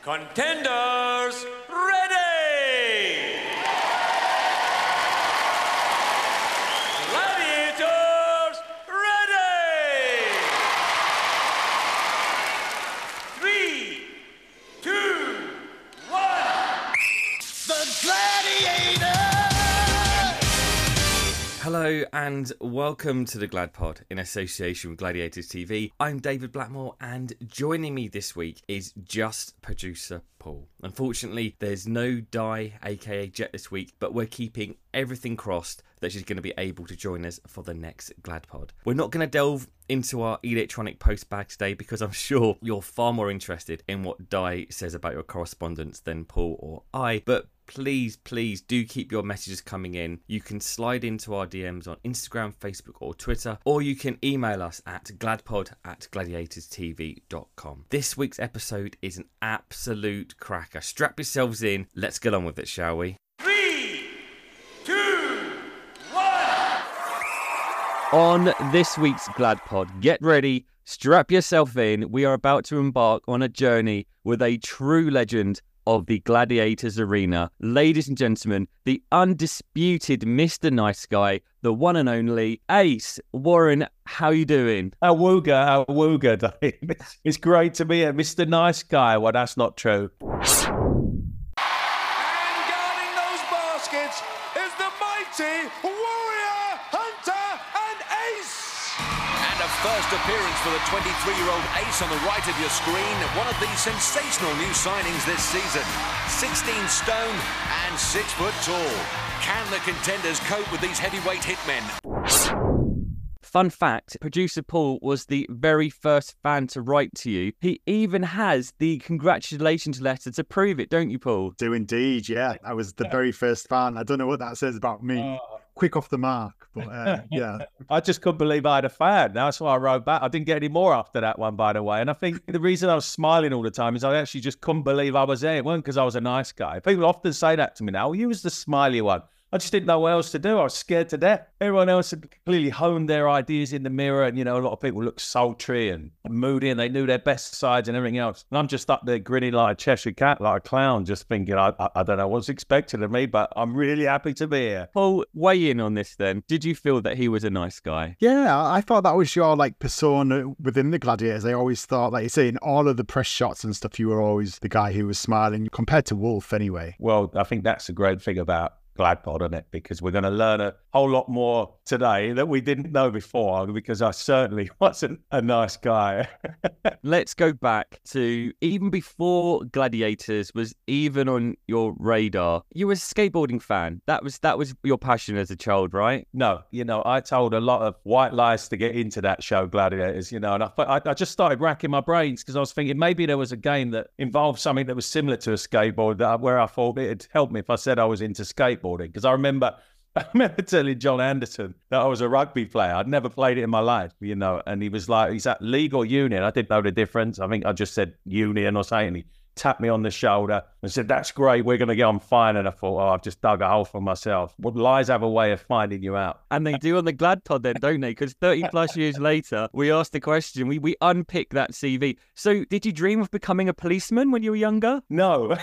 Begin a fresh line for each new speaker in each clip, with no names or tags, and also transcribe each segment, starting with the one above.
Contenders, ready! Gladiators, ready! 3, 2, 1. The Gladiator!
Hello and welcome to the Glad Pod in association with Gladiators TV. I'm David Blackmore and joining me this week is just producer Paul. Unfortunately, there's no Di, aka Jet, this week, but we're keeping everything crossed that she's going to be able to join us for the next Glad Pod. We're not going to delve into our electronic post bag today because I'm sure you're far more interested in what Di says about your correspondence than Paul or I, but please do keep your messages coming in. You can slide into our DMs on Instagram, Facebook or Twitter, or you can email us at gladpod@gladiatorstv.com. This week's episode is an absolute cracker. Strap yourselves in. Let's get on with it, shall we?
3, 2, 1.
On this week's Glad Pod, get ready, strap yourself in. We are about to embark on a journey with a true legend of the Gladiators arena. Ladies and gentlemen, the undisputed Mr. Nice Guy, the one and only Ace. Warren, how you doing?
Awooga, Dave. It's great to be here. Mr. Nice Guy. Well, that's not true.
And guarding those baskets is the mighty Warrior, Hunter, and Ace.
And a first appearance for the 23-year-old Ace on the right of your screen. One of the sensational new signings this season. 16 stone and 6 foot tall. Can the contenders cope with these heavyweight hitmen?
Fun fact, producer Paul was the very first fan to write to you. He even has the congratulations letter to prove it, don't you, Paul?
Do indeed, yeah. I was the very first fan. I don't know what that says about me. Quick off the mark, but yeah.
I just couldn't believe I had a fan. That's why I wrote back. I didn't get any more after that one, by the way. And I think the reason I was smiling all the time is I actually just couldn't believe I was there. It wasn't because I was a nice guy. People often say that to me now. You was the smiley one. I just didn't know what else to do. I was scared to death. Everyone else had clearly honed their ideas in the mirror. And, you know, a lot of people look sultry and moody and they knew their best sides and everything else. And I'm just up there grinning like a Cheshire cat, like a clown, just thinking, I don't know what's expected of me, but I'm really happy to be here.
Paul, weigh in on this then. Did you feel that he was a nice guy?
Yeah, I thought that was your persona within the Gladiators. I always thought, like you say, in all of the press shots and stuff, you were always the guy who was smiling, compared to Wolf anyway.
Well, I think that's a great thing about Glad Pod, isn't it? Because we're going to learn a whole lot more today that we didn't know before, because I certainly wasn't a nice guy.
Let's go back to even before Gladiators was even on your radar. You were a skateboarding fan. That was your passion as a child, right?
No, I told a lot of white lies to get into that show, Gladiators, and I just started racking my brains because I was thinking maybe there was a game that involved something that was similar to a skateboard where I thought it'd help me if I said I was into skateboarding. Because I remember telling John Anderson that I was a rugby player. I'd never played it in my life, and he was like, is that league or union? I didn't know the difference. I think I just said union or something. He tapped me on the shoulder and said, that's great, we're going to get on fine. And I thought, I've just dug a hole for myself. Well, lies have a way of finding you out.
And they do on the Glad Pod then, don't they? Because 30 plus years later, we asked the question, we unpick that CV. So did you dream of becoming a policeman when you were younger?
No.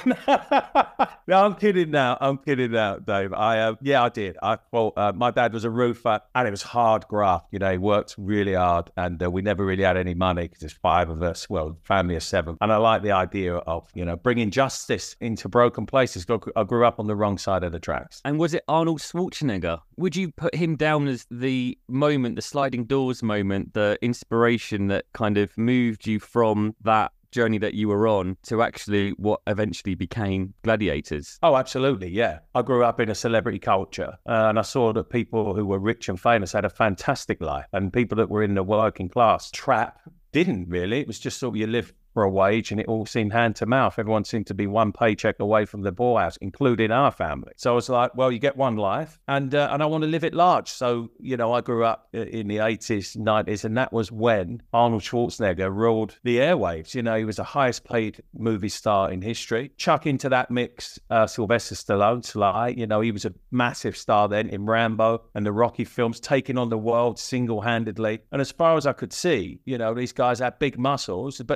No, I'm kidding now, Dave. I did. I thought my dad was a roofer and it was hard graft. He worked really hard and we never really had any money because there's 5 of us, family of 7. And I like the idea of, bringing justice into broken places. I grew up on the wrong side of the tracks.
And was it Arnold Schwarzenegger? Would you put him down as the moment, the sliding doors moment, the inspiration that kind of moved you from that journey that you were on to actually what eventually became Gladiators?
Oh, absolutely, yeah. I grew up in a celebrity culture and I saw that people who were rich and famous had a fantastic life and people that were in the working class trap didn't really. It was just sort of you live for a wage, and it all seemed hand to mouth. Everyone seemed to be one paycheck away from the poorhouse, including our family. So I was like, well, you get one life, and I want to live it large. So, you know, I grew up in the 80s, 90s, and that was when Arnold Schwarzenegger ruled the airwaves. You know, he was the highest paid movie star in history. Chuck into that mix Sylvester Stallone, Sly. You know, he was a massive star then in Rambo and the Rocky films, taking on the world single-handedly. And as far as I could see, you know, these guys had big muscles, but, you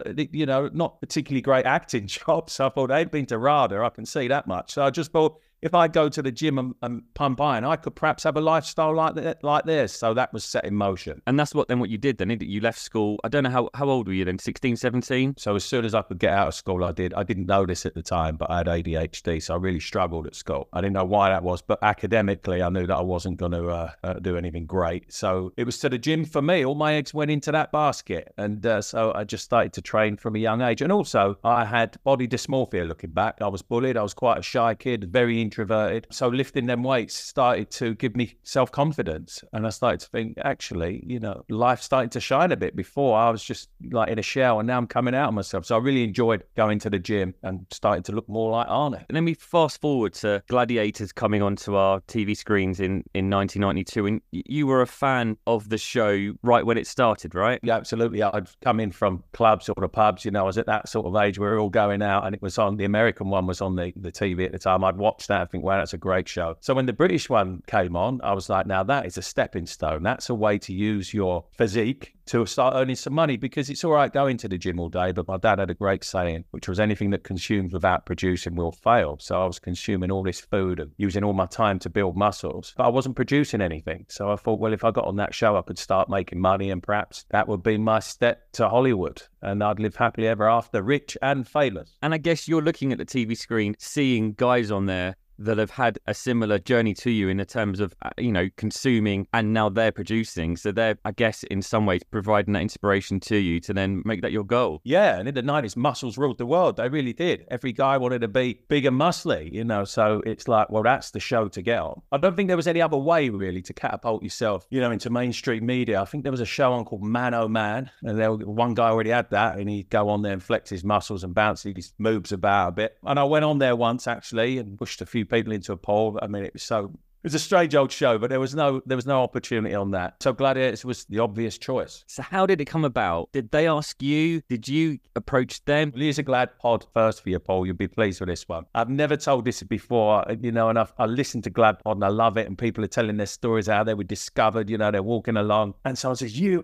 you know, not particularly great acting chops. I thought they'd been to RADA, I can see that much. So I just thought, if I go to the gym and pump iron, I could perhaps have a lifestyle like theirs. So that was set in motion.
And that's what you did then, you left school. I don't know, how old were you then, 16, 17?
So as soon as I could get out of school, I did. I didn't know this at the time, but I had ADHD, so I really struggled at school. I didn't know why that was, but academically, I knew that I wasn't going to do anything great. So it was to the gym for me. All my eggs went into that basket. And so I just started to train from a young age. And also, I had body dysmorphia looking back. I was bullied. I was quite a shy kid, very introverted. So lifting them weights started to give me self-confidence. And I started to think, actually, you know, life started to shine a bit. Before I was just like in a shell, and now I'm coming out of myself. So I really enjoyed going to the gym and starting to look more like Arnie.
And then we fast forward to Gladiators coming onto our TV screens in 1992. And you were a fan of the show right when it started, right?
Yeah, absolutely. I'd come in from clubs or the pubs, you know, I was at that sort of age where we were all going out, and it was on, the American one was on the TV at the time. I'd watch that and think, wow, that's a great show. So when the British one came on, I was like, now that is a stepping stone. That's a way to use your physique to start earning some money, because it's all right going to the gym all day, but my dad had a great saying, which was anything that consumes without producing will fail. So I was consuming all this food and using all my time to build muscles, but I wasn't producing anything. So I thought, well, if I got on that show, I could start making money, and perhaps that would be my step to Hollywood, and I'd live happily ever after, rich and famous.
And I guess you're looking at the TV screen, seeing guys on there that have had a similar journey to you in the terms of, you know, consuming, and now they're producing. So they're, I guess, in some ways providing that inspiration to you to then make that your goal.
Yeah, and in the 90s, muscles ruled the world. They really did. Every guy wanted to be big and muscly, you know, so it's like, well, that's the show to get on. I don't think there was any other way, really, to catapult yourself, you know, into mainstream media. I think there was a show on called Man Oh Man, and one guy already had that, and he'd go on there and flex his muscles and bounce his moves about a bit. And I went on there once, actually, and pushed a few people into a pole. I mean, it was a strange old show, but there was no opportunity on that. So Gladiators was the obvious choice.
So how did it come about? Did they ask you? Did you approach them?
Well, here's a Glad pod first for you, Paul. You'll be pleased with this one. I've never told this before, you know, and I listened to Glad pod and I love it. And people are telling their stories how they were discovered, you know, they're walking along. And someone says, you're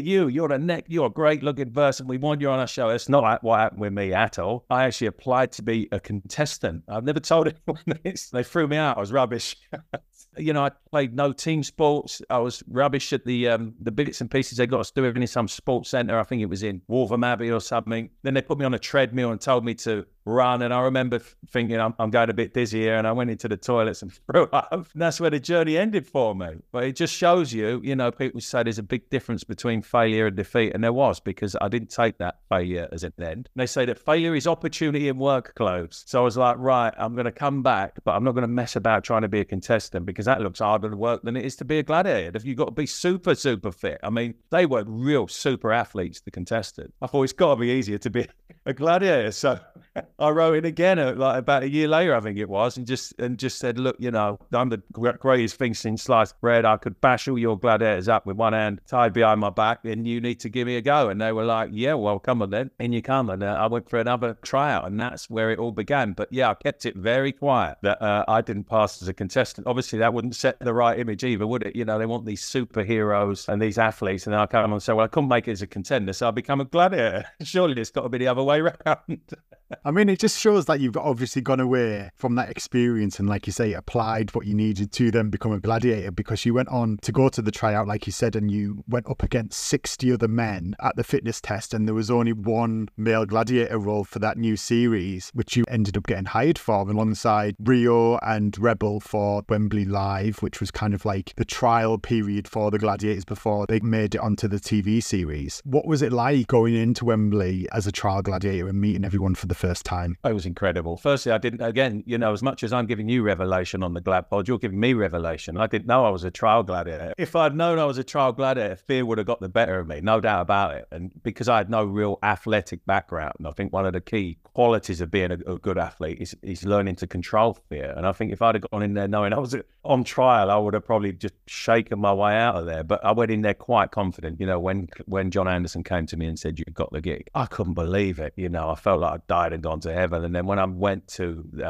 a great looking person. We want you on our show. It's not what happened with me at all. I actually applied to be a contestant. I've never told anyone this. They threw me out. I was rubbish. You know, I played no team sports. I was rubbish at the bits and pieces they got us doing in some sports centre. I think it was in Waltham Abbey or something. Then they put me on a treadmill and told me to run. And I remember thinking, I'm going a bit dizzy here. And I went into the toilets and threw up. And that's where the journey ended for me. But it just shows you, you know, people say there's a big difference between failure and defeat. And there was, because I didn't take that failure as an end. And they say that failure is opportunity in work clothes. So I was like, right, I'm going to come back, but I'm not going to mess about trying to be a contestant, because that looks harder to work than it is to be a gladiator. If you've got to be super, super fit. I mejust they were real super athletes, the contestants. I thought it's got to be easier to be a gladiator. So I wrote it again, like about a year later, I think it was, and just said, look, you know, I'm the greatest thing since sliced bread. I could bash all your gladiators up with one hand tied behind my back, and you need to give me a go. And they were like, yeah, well, come on then. In you come. And I went for another tryout, and that's where it all began. But yeah, I kept it very quiet that I didn't pass as a contestant. Obviously, that wouldn't set the right image either, would it? You know, they want these superheroes and these athletes, and then I come on and say, well, I couldn't make it as a contender, so I become a gladiator. Surely it's got to be the other way around.
I mean, it just shows that you've obviously gone away from that experience and, like you say, applied what you needed to then become a gladiator, because you went on to go to the tryout, like you said, and you went up against 60 other men at the fitness test, and there was only one male gladiator role for that new series, which you ended up getting hired for alongside Rio and Rebel for Wembley Live, which was kind of like the trial period for the gladiators before they made it onto the TV series. What was it like going into Wembley as a trial gladiator and meeting everyone for the first time?
It was incredible. Firstly, I didn't, again, you know, as much as I'm giving you revelation on the Glad Pod, you're giving me revelation. I didn't know I was a trial gladiator. If I'd known I was a trial gladiator, fear would have got the better of me, no doubt about it. And because I had no real athletic background, I think one of the key qualities of being a good athlete is learning to control fear. And I think if I'd have gone in there knowing I was on trial, I would have probably just shaken my way out of there. But I went in there quite confident. You know, when John Anderson came to me and said, you've got the gig, I couldn't believe it. You know, I felt like I'd died and gone to heaven. And then when I went to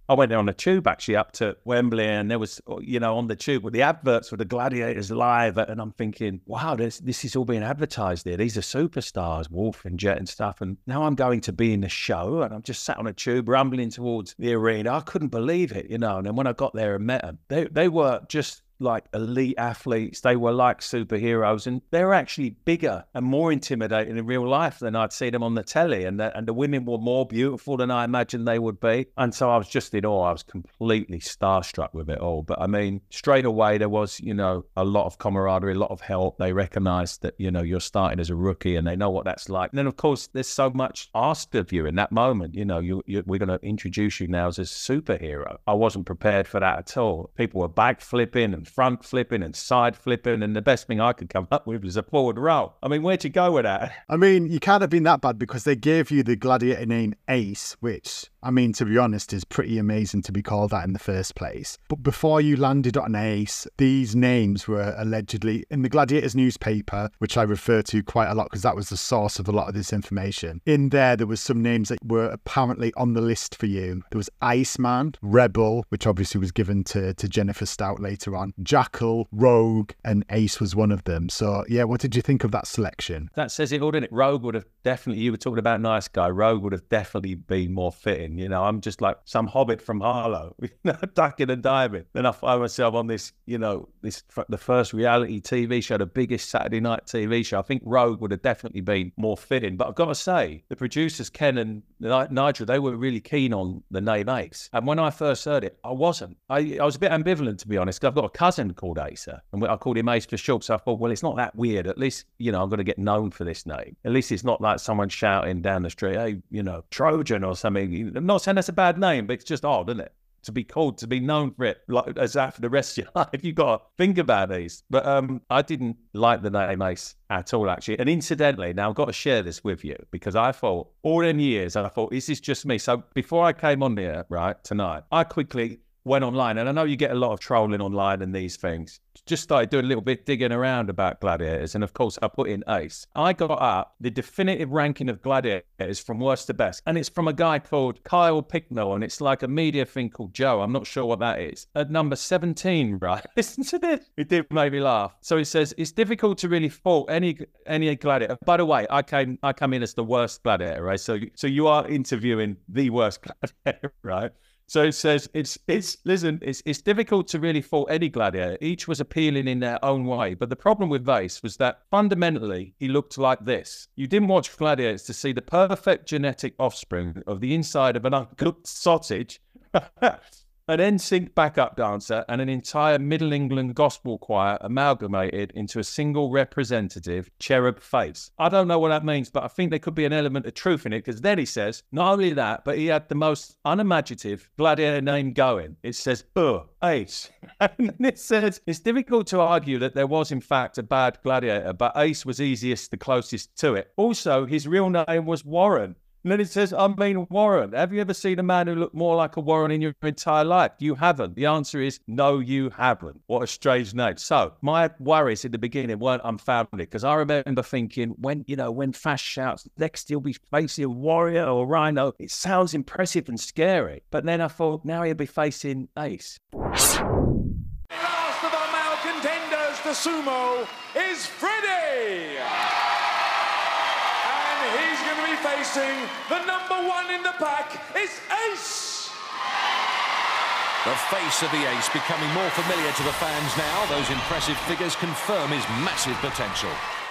I went on a tube actually up to Wembley, and there was, on the tube with the adverts for the Gladiators live, and I'm thinking, wow, this is all being advertised here. These are superstars, Wolf and Jet and stuff, and now I'm going to be in the show, and I'm just sat on a tube rumbling towards the arena. I couldn't believe it, and then when I got there and met them, they were just like elite athletes. They were like superheroes, and they were actually bigger and more intimidating in real life than I'd seen them on the telly, and the women were more beautiful than I imagined they would be. And so I was just in awe. I was completely starstruck with it all. But I mean, straight away there was a lot of camaraderie, a lot of help. They recognized that you're starting as a rookie, and they know what that's like. And then of course there's so much asked of you in that moment. We're going to introduce you now as a superhero. I wasn't prepared for that at all. People were back flipping and front flipping and side flipping, and the best thing I could come up with was a forward roll. I mean, where'd you go with that?
I mean, you can't have been that bad, because they gave you the gladiator name Ace, which, I mean, to be honest, is pretty amazing to be called that in the first place. But before you landed on Ace, these names were allegedly in the Gladiators newspaper, which I refer to quite a lot because that was the source of a lot of this information. In there was some names that were apparently on the list for you. There was Iceman, Rebel, which obviously was given to Jennifer Stout later on, Jackal, Rogue, and Ace was one of them. So, yeah, what did you think of that selection?
That says it all, didn't it? Rogue would have definitely, you were talking about nice guy, Rogue would have definitely been more fitting. I'm just like some hobbit from Harlow, ducking and diving. Then I find myself on this, the first reality TV show, the biggest Saturday night TV show. I think Rogue would have definitely been more fitting. But I've got to say, the producers, Ken and Nigel, they were really keen on the name Ace. And when I first heard it, I wasn't. I was a bit ambivalent, to be honest, because I've got a cousin called Acer, and I called him Ace for short. So I thought, well, it's not that weird. At least, I'm going to get known for this name. At least it's not like someone shouting down the street, hey, Trojan or something. I'm not saying that's a bad name, but it's just odd, isn't it? To be called, to be known for it, like as that for the rest of your life. You've got to think about these. But I didn't like the name Ace at all, actually. And incidentally, now I've got to share this with you, because I thought, all them years, I thought, is this just me? So before I came on here, right, tonight, I quickly went online, and I know you get a lot of trolling online and these things. Just started doing a little bit digging around about Gladiators, and of course I put in Ace. I got up the definitive ranking of Gladiators from worst to best, and it's from a guy called Kyle Picknell, and it's like a media thing called Joe. I'm not sure what that is. At number 17, right? Listen to this. It did make me laugh. So it says, it's difficult to really fault any Gladiator. By the way, I come in as the worst Gladiator, right? So you are interviewing the worst Gladiator, right? So it says, it's difficult to really fault any gladiator. Each was appealing in their own way. But the problem with Ace was that fundamentally he looked like this. You didn't watch Gladiators to see the perfect genetic offspring of the inside of an uncooked sausage, an NSYNC backup dancer, and an entire Middle England gospel choir amalgamated into a single representative cherub face. I don't know what that means, but I think there could be an element of truth in it, because then he says, not only that, but he had the most unimaginative gladiator name going. It says, Ace. And then it says, it's difficult to argue that there was in fact a bad gladiator, but Ace was the closest to it. Also, his real name was Warren. And then it says, Warren. Have you ever seen a man who looked more like a Warren in your entire life? You haven't. The answer is no, you haven't. What a strange name. So my worries in the beginning weren't unfounded, because I remember thinking, when Fast shouts, next he'll be facing a Warrior or Rhino, it sounds impressive and scary. But then I thought, now he'll be facing Ace.
Last of our male contenders to sumo is Freddie. He's going to be facing the number one in the pack, is Ace.
The face of the Ace becoming more familiar to the fans now. Those impressive figures confirm his massive potential.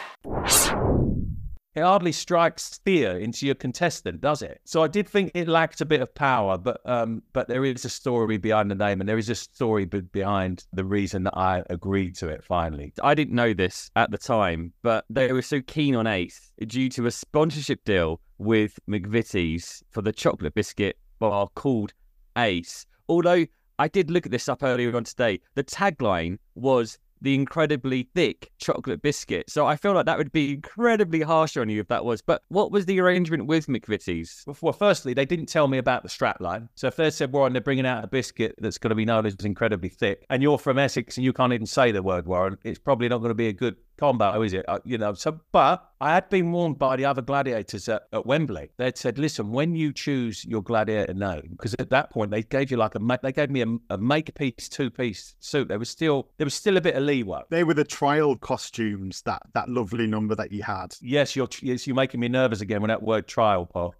It hardly strikes fear into your contestant, does it? So I did think it lacked a bit of power, but there is a story behind the name, and there is a story behind the reason that I agreed to it finally.
I didn't know this at the time, but they were so keen on Ace due to a sponsorship deal with McVitie's for the chocolate biscuit bar called Ace. Although I did look at this up earlier on today, the tagline was the incredibly thick chocolate biscuit. So I feel like that would be incredibly harsh on you if that was. But what was the arrangement with McVitie's?
Well, firstly, they didn't tell me about the strapline. So if they said, Warren, they're bringing out a biscuit that's going to be known as incredibly thick, and you're from Essex and you can't even say the word Warren, it's probably not going to be a good combo, is it? So, but I had been warned by the other gladiators at Wembley. They'd said, listen, when you choose your gladiator name, because at that point they gave you they gave me a make-piece, two-piece suit. There was still a bit of leeway.
They were the trial costumes, that lovely number that you had.
Yes, you're making me nervous again with that word trial, Paul.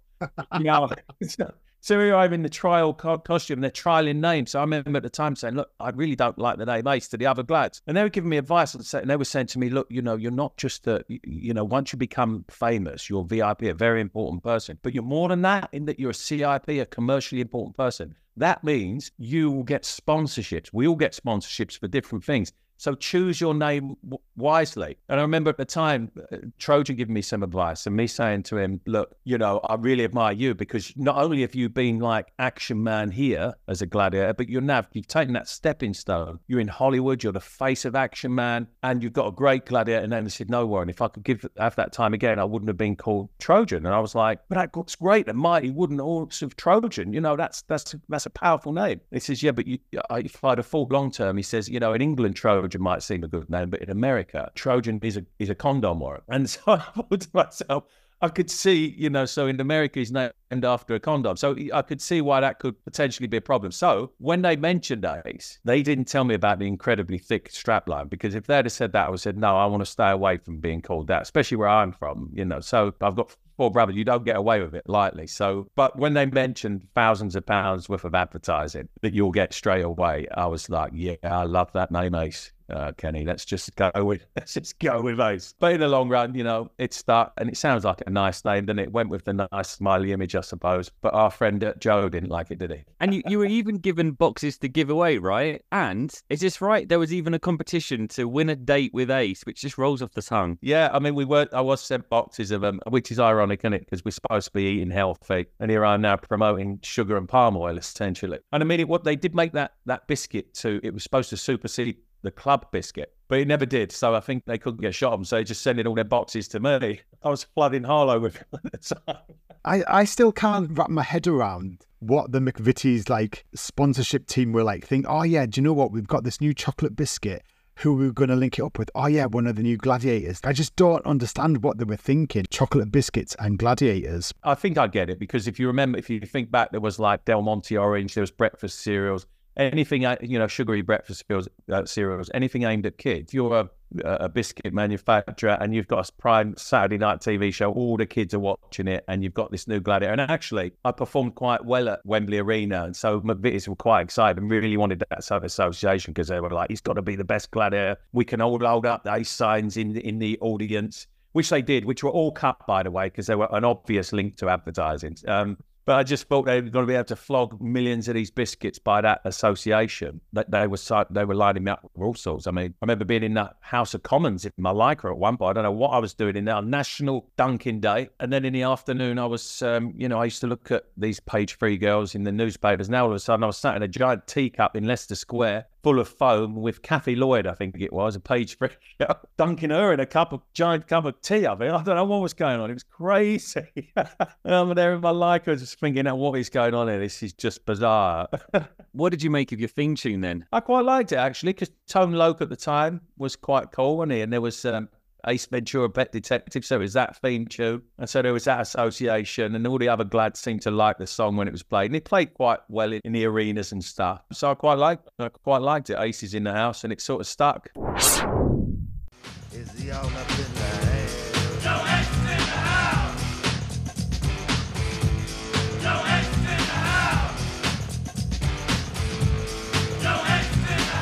So here I'm in the trial costume, they're trialing names. So I remember at the time saying, look, I really don't like the name Ace to the other glads. And they were giving me advice and they were saying to me, look, you're not just once you become famous, you're VIP, a very important person. But you're more than that in that you're a CIP, a commercially important person. That means you will get sponsorships. We all get sponsorships for different things. So choose your name wisely. And I remember at the time, Trojan giving me some advice and me saying to him, look, I really admire you because not only have you been like Action Man here as a gladiator, but you've taken that stepping stone. You're in Hollywood, you're the face of Action Man, and you've got a great gladiator name. I said, no, Warren, if I could have that time again, I wouldn't have been called Trojan. And I was like, but that's great. The mighty wooden horse of Trojan, that's a powerful name. He says, yeah, but if I'd have thought long term, he says, in England, Trojan might seem a good name, but in America, Trojan is a condom warrant. And so I thought to myself, I could see, so in America, he's named after a condom. So I could see why that could potentially be a problem. So when they mentioned Ace, they didn't tell me about the incredibly thick strapline, because if they'd have said that, I would have said, no, I want to stay away from being called that, especially where I'm from, So I've got 4 brothers, you don't get away with it lightly. So, but when they mentioned thousands of pounds worth of advertising that you'll get straight away, I was like, yeah, I love that name, Ace. Kenny, let's just go with Ace. But in the long run, it's stuck, and it sounds like a nice name, then it went with the nice smiley image, I suppose. But our friend Joe didn't like it, did he?
And you were even given boxes to give away, right? And is this right? There was even a competition to win a date with Ace, which just rolls off the tongue.
Yeah, I mean, I was sent boxes of them, which is ironic, isn't it? Because we're supposed to be eating healthy, and here I am now promoting sugar and palm oil, essentially. And I mean, what they did make that biscuit it was supposed to supersede the club biscuit, but it never did. So I think they couldn't get shot of them, so they just sending all their boxes to me. I was flooding Harlow with it at the time.
I still can't wrap my head around what the McVitie's sponsorship team were think, oh yeah, do you know what? We've got this new chocolate biscuit. Who are we going to link it up with? Oh yeah, one of the new gladiators. I just don't understand what they were thinking. Chocolate biscuits and gladiators.
I think I get it, because if you think back, there was Del Monte Orange, there was breakfast cereals, anything, sugary breakfast cereals, anything aimed at kids. You're a biscuit manufacturer and you've got a prime Saturday night TV show, all the kids are watching it, and you've got this new gladiator. And actually, I performed quite well at Wembley Arena, and so McVitie's were quite excited and really wanted that sort of association, because they were like, he's got to be the best gladiator. We can all hold up the Ace signs in the audience, which they did, which were all cut, by the way, because they were an obvious link to advertising. But I just thought they were going to be able to flog millions of these biscuits by that association. That they were lining me up for all sorts. I mean, I remember being in the House of Commons in Malika at one point. I don't know what I was doing in there. National Dunking Day. And then in the afternoon, I was, I used to look at these page 3 girls in the newspapers. Now all of a sudden, I was sat in a giant teacup in Leicester Square, full of foam, with Kathy Lloyd, I think it was, a page 3 girl, dunking her in a giant cup of tea. I don't know what was going on. It was crazy. I'm there in Malika, just thinking, what is going on here? This is just bizarre.
What did you make of your theme tune then?
I quite liked it, actually, because Tone Loc at the time was quite cool, wasn't he? And there was Ace Ventura, Pet Detective, so it was that theme tune. And so there was that association, and all the other glads seemed to like the song when it was played. And it played quite well in the arenas and stuff. So I quite liked it. Ace is in the house, and it sort of stuck.
Is he all up in the air?
No Ace in the house! No Ace in the house! No Ace in the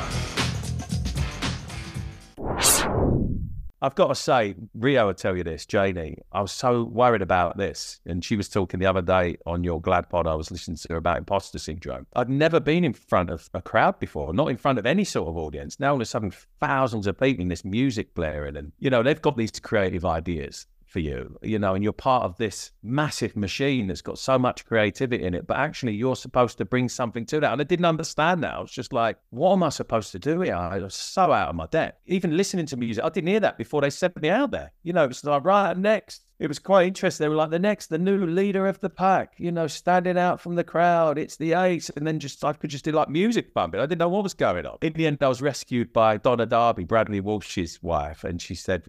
house!
I've got to say, Rio will tell you this, Janie, I was so worried about this. And she was talking the other day on your Glad Pod, I was listening to her about imposter syndrome. I'd never been in front of a crowd before, not in front of any sort of audience. Now all of a sudden, thousands of people in this music blaring, and, they've got these creative ideas for you, and you're part of this massive machine that's got so much creativity in it, but actually you're supposed to bring something to that. And I didn't understand that. I was just like, what am I supposed to do here? I was so out of my depth. Even listening to music, I didn't hear that before they sent me out there. It's like, right, next, it was quite interesting. They were like, the new leader of the pack, you know, standing out from the crowd. It's the Ace. And then I could just do like music bumping. I didn't know what was going on. In the end, I was rescued by Donna Darby, Bradley Walsh's wife. And she said,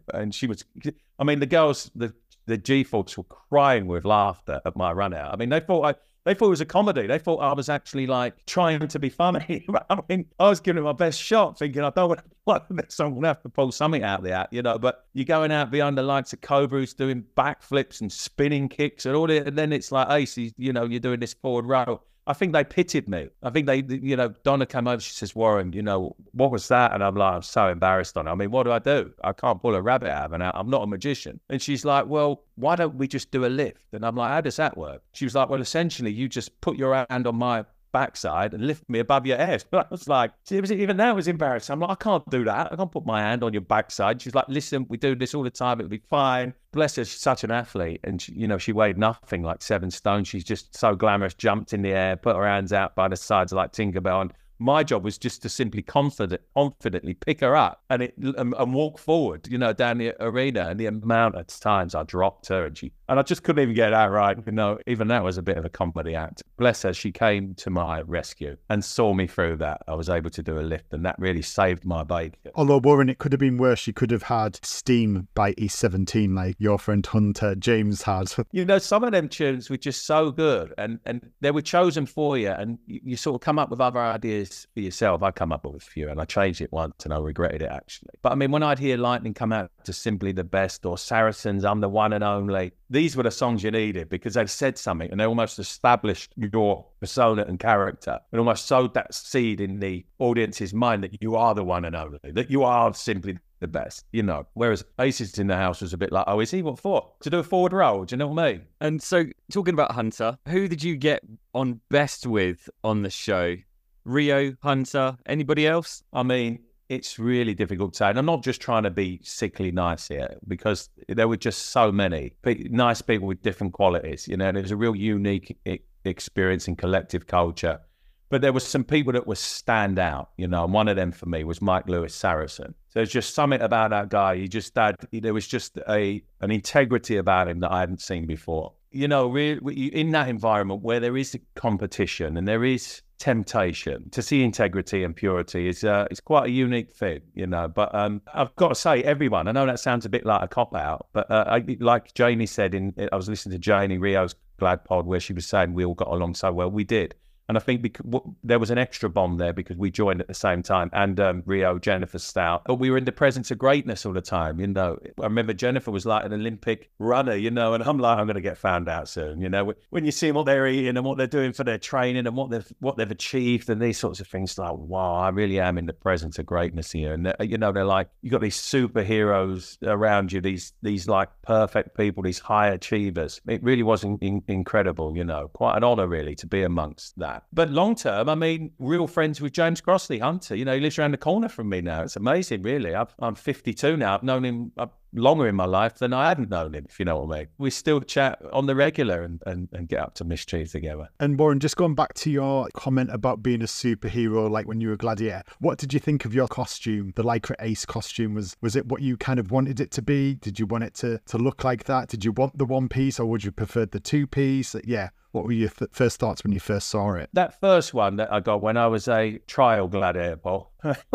the girls, the G-folks were crying with laughter at my run out. I mean, they thought it was a comedy. They thought I was actually like trying to be funny. I mean, I was giving it my best shot, thinking I don't want someone have to pull something out of the act, you know. But you're going out behind the likes of Cobra, who's doing backflips and spinning kicks and all that, and then it's like Ace, you know, you're doing this forward row. I think they pitied me. I think they, you know, Donna came over, she says, Warren, you know, what was that? And I'm like, I'm so embarrassed on it. I mean, what do? I can't pull a rabbit out of an hat. I'm not a magician. And she's like, well, why don't we just do a lift? And I'm like, how does that work? She was like, well, essentially, you just put your hand on my backside and lift me above your head. But I was like, even that was embarrassing. I'm like, I can't do that. I can't put my hand on your backside. She's like, listen, we do this all the time. It'll be fine. Bless her, she's such an athlete. And she, you know, she weighed nothing, like 7 stone. She's just so glamorous, jumped in the air, put her hands out by the sides like Tinkerbell. And my job was just to simply confidently pick her up and walk forward, you know, down the arena. And the amount of times I dropped her and I just couldn't even get that right. You know, even that was a bit of a comedy act. Bless her, she came to my rescue and saw me through that. I was able to do a lift and that really saved my baby.
Although, Warren, it could have been worse. You could have had steam by E17 like your friend Hunter James had.
You know, some of them tunes were just so good and they were chosen for you and you sort of come up with other ideas for yourself. I come up with a few and I changed it once and I regretted it actually. But I mean, when I'd hear Lightning come out to Simply the Best or Saracens, I'm the One and Only, these were the songs you needed because they said something and they almost established your persona and character and almost sowed that seed in the audience's mind that you are the one and only, that you are simply the best, you know. Whereas Aces in the House was a bit like, oh, is he? What for? To do a forward roll, do you know what I mean?
And so, talking about Hunter, who did you get on best with on the show? Rio, Hunter, anybody else?
I mean, it's really difficult to say. And I'm not just trying to be sickly nice here because there were just so many nice people with different qualities, you know, and it was a real unique experience in collective culture. But there was some people that were stand out, you know, and one of them for me was Mike Lewis Saracen. So there's just something about that guy. There was just an integrity about him that I hadn't seen before. You know, really, in that environment where there is competition and there is temptation, to see integrity and purity is quite a unique thing, you know. But I've got to say, everyone, I know that sounds a bit like a cop-out, but like Janie said, I was listening to Janie Rio's Glad Pod where she was saying we all got along so well. We did. And I think there was an extra bomb there because we joined at the same time. And Rio, Jennifer Stout. But we were in the presence of greatness all the time, you know. I remember Jennifer was like an Olympic runner, you know, and I'm like, I'm going to get found out soon, you know. When you see what they're eating and what they're doing for their training and what they've achieved and these sorts of things, like, wow, I really am in the presence of greatness here. And, you know, they're like, you got these superheroes around you, these like perfect people, these high achievers. It really was incredible, you know, quite an honor really to be amongst that. But long term, I mean, real friends with James Crossley, Hunter. You know, he lives around the corner from me now. It's amazing, really. I'm 52 now. I've known him longer in my life than I hadn't known him, if you know what I mean. We still chat on the regular and get up to mischief together.
And Warren, just going back to your comment about being a superhero, like when you were a gladiator, what did you think of your costume? The Lycra Ace costume, was it what you kind of wanted it to be? Did you want it to look like that? Did you want the one piece or would you prefer the 2-piece? Yeah. What were your first thoughts when you first saw it?
That first one that I got when I was a trial gladiator, Paul,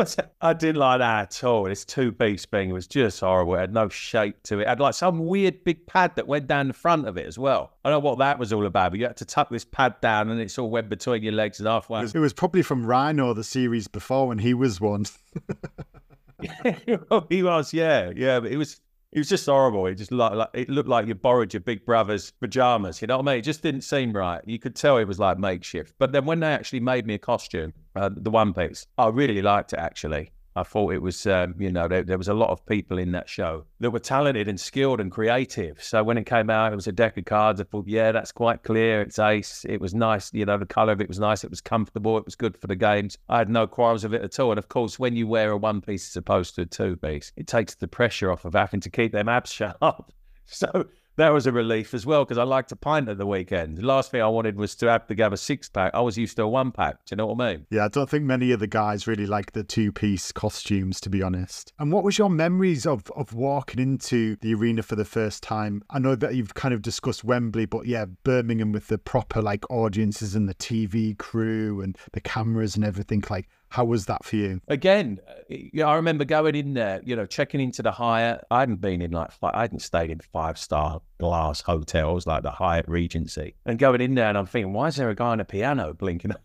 I didn't like that at all. This 2-piece thing was just horrible. It had no shape to it. It had like some weird big pad that went down the front of it as well. I don't know what that was all about, but you had to tuck this pad down and it sort of went between your legs and halfway.
It was probably from Rhino, the series before, when he was one.
He was, yeah. But it was just horrible. It just it looked like you borrowed your big brother's pajamas. You know what I mean? It just didn't seem right. You could tell it was like makeshift. But then when they actually made me a costume, the 1-piece, I really liked it actually. I thought it was, you know, there was a lot of people in that show that were talented and skilled and creative. So when it came out, it was a deck of cards. I thought, yeah, that's quite clear. It's Ace. It was nice. You know, the colour of it was nice. It was comfortable. It was good for the games. I had no qualms with it at all. And of course, when you wear a 1-piece as opposed to a 2-piece, it takes the pressure off of having to keep them abs sharp. So that was a relief as well, because I like to pint at the weekend. The last thing I wanted was to have a 6-pack. I was used to a 1-pack. Do you know what I mean?
Yeah, I don't think many of the guys really like the 2-piece costumes, to be honest. And what was your memories of walking into the arena for the first time? I know that you've kind of discussed Wembley, but yeah, Birmingham with the proper like audiences and the TV crew and the cameras and everything. Like, how was that for you?
Again, I remember going in there, checking into the Hyatt. I hadn't stayed in 5-star glass hotels like the Hyatt Regency. And going in there and I'm thinking, why is there a guy on a piano blinking?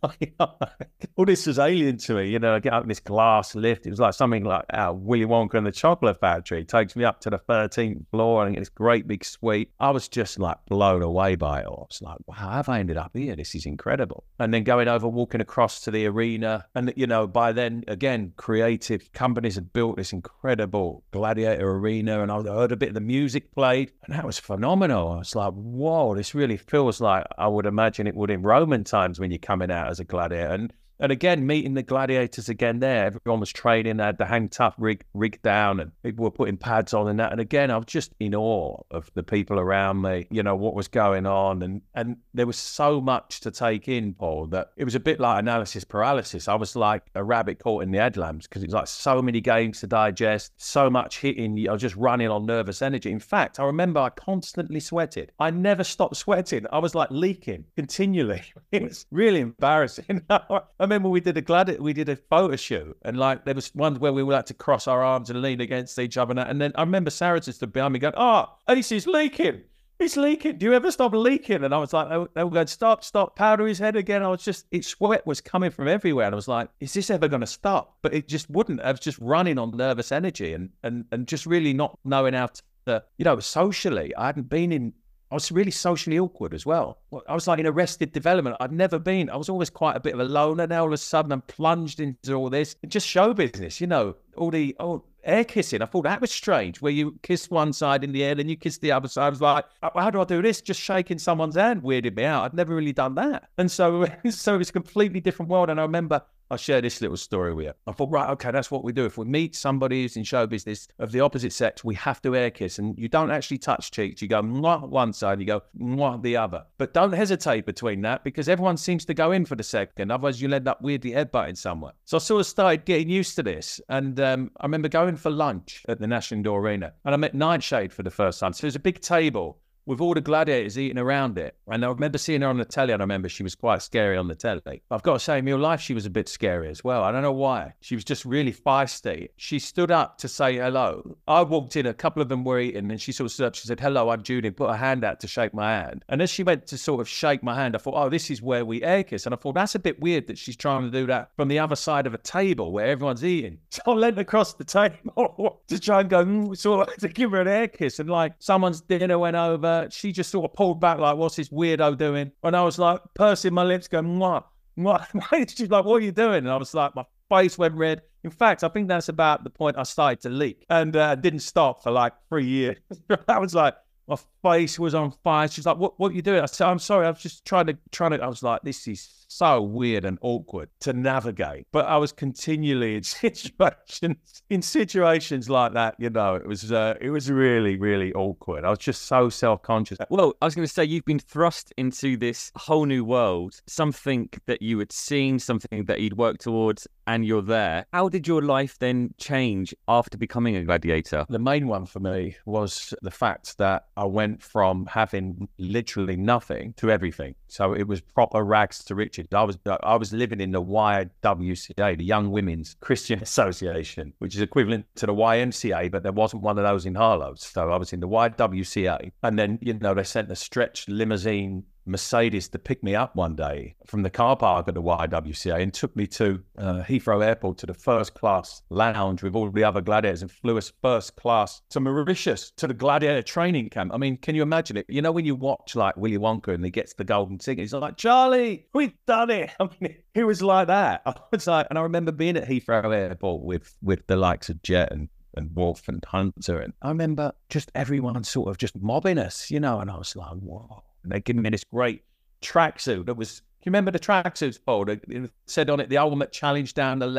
All this was alien to me. I get up in this glass lift. It was like something like Willy Wonka and the Chocolate Factory. It takes me up to the 13th floor and this great big suite. I was just like blown away by it all. I was like, wow, how have I ended up here? This is incredible. And then going over, walking across to the arena and, by then, again, creative companies had built this incredible gladiator arena and I heard a bit of the music played and that was phenomenal. I was like, whoa, this really feels like I would imagine it would in Roman times when you're coming out as a gladiator. And again, meeting the gladiators again there, everyone was training, they had the hang tough rig down and people were putting pads on and that. And again, I was just in awe of the people around me, what was going on. And there was so much to take in, Paul, that it was a bit like analysis paralysis. I was like a rabbit caught in the headlamps because it was like so many games to digest, so much hitting. I was just running on nervous energy. In fact, I remember I constantly sweated. I never stopped sweating. I was like leaking continually. It was really embarrassing. I remember we did a photo shoot and like there was ones where we would like to cross our arms and lean against each other and then I remember Sarah just stood behind me going, Ace is leaking. It's leaking. Do you ever stop leaking? And I was like, they were going, stop, powder his head again. Sweat was coming from everywhere. And I was like, is this ever going to stop? But it just wouldn't. I was just running on nervous energy and just really not knowing how to, socially. I was really socially awkward as well. I was like in Arrested Development. I'd never been. I was always quite a bit of a loner. Now all of a sudden I'm plunged into all this. And just show business, all air kissing. I thought that was strange, where you kiss one side in the air, then you kiss the other side. I was like, how do I do this? Just shaking someone's hand weirded me out. I'd never really done that. And so it was a completely different world. And I remember I'll share this little story with you. I thought, right, okay, that's what we do. If we meet somebody who's in show business of the opposite sex, we have to air kiss. And you don't actually touch cheeks. You go mwah one side, you go mwah the other. But don't hesitate between that because everyone seems to go in for the second. Otherwise, you'll end up weirdly headbutting someone. So I sort of started getting used to this. And I remember going for lunch at the National Indoor Arena. And I met Nightshade for the first time. So there's a big table with all the gladiators eating around it. And I remember seeing her on the telly, and I remember she was quite scary on the telly. I've got to say, in real life, she was a bit scary as well. I don't know why. She was just really feisty. She stood up to say hello. I walked in, a couple of them were eating, and she sort of stood up, she said, hello, I'm Judy, and put her hand out to shake my hand. And as she went to sort of shake my hand, I thought, oh, this is where we air kiss. And I thought, that's a bit weird that she's trying to do that from the other side of a table where everyone's eating. So I leant across the table to try and go, sort of to give her an air kiss. And like someone's dinner went over, she just sort of pulled back like, what's this weirdo doing? And I was like pursing my lips going, mwah, mwah. She's like, what are you doing? And I was like, my face went red. In fact, I think that's about the point I started to leak and didn't stop for like 3 years. I was like, my face was on fire. She's like, what are you doing? I said, I'm sorry. I was just trying to, I was like, this is so weird and awkward to navigate. But I was continually in situations like that, it was really, really awkward. I was just so self-conscious.
Well, I was going to say, you've been thrust into this whole new world, something that you had seen, something that you'd worked towards, and you're there. How did your life then change after becoming a gladiator?
The main one for me was the fact that I went from having literally nothing to everything. So it was proper rags to riches. I was living in the YWCA, the Young Women's Christian Association, which is equivalent to the YMCA, but there wasn't one of those in Harlow. So I was in the YWCA. And then, they sent a stretched limousine Mercedes to pick me up one day from the car park at the YWCA and took me to Heathrow Airport to the first class lounge with all the other gladiators and flew us first class to Mauritius to the gladiator training camp. I mean, can you imagine it? When you watch like Willy Wonka and he gets the golden ticket, he's like, Charlie, we've done it. I mean, it was like that. I was like, and I remember being at Heathrow Airport with the likes of Jet and Wolf and Hunter. And I remember just everyone sort of just mobbing us, and I was like, whoa. And they gave me this great tracksuit that was, do you remember the tracksuits, Paul? It said on it, the ultimate challenge down the leg.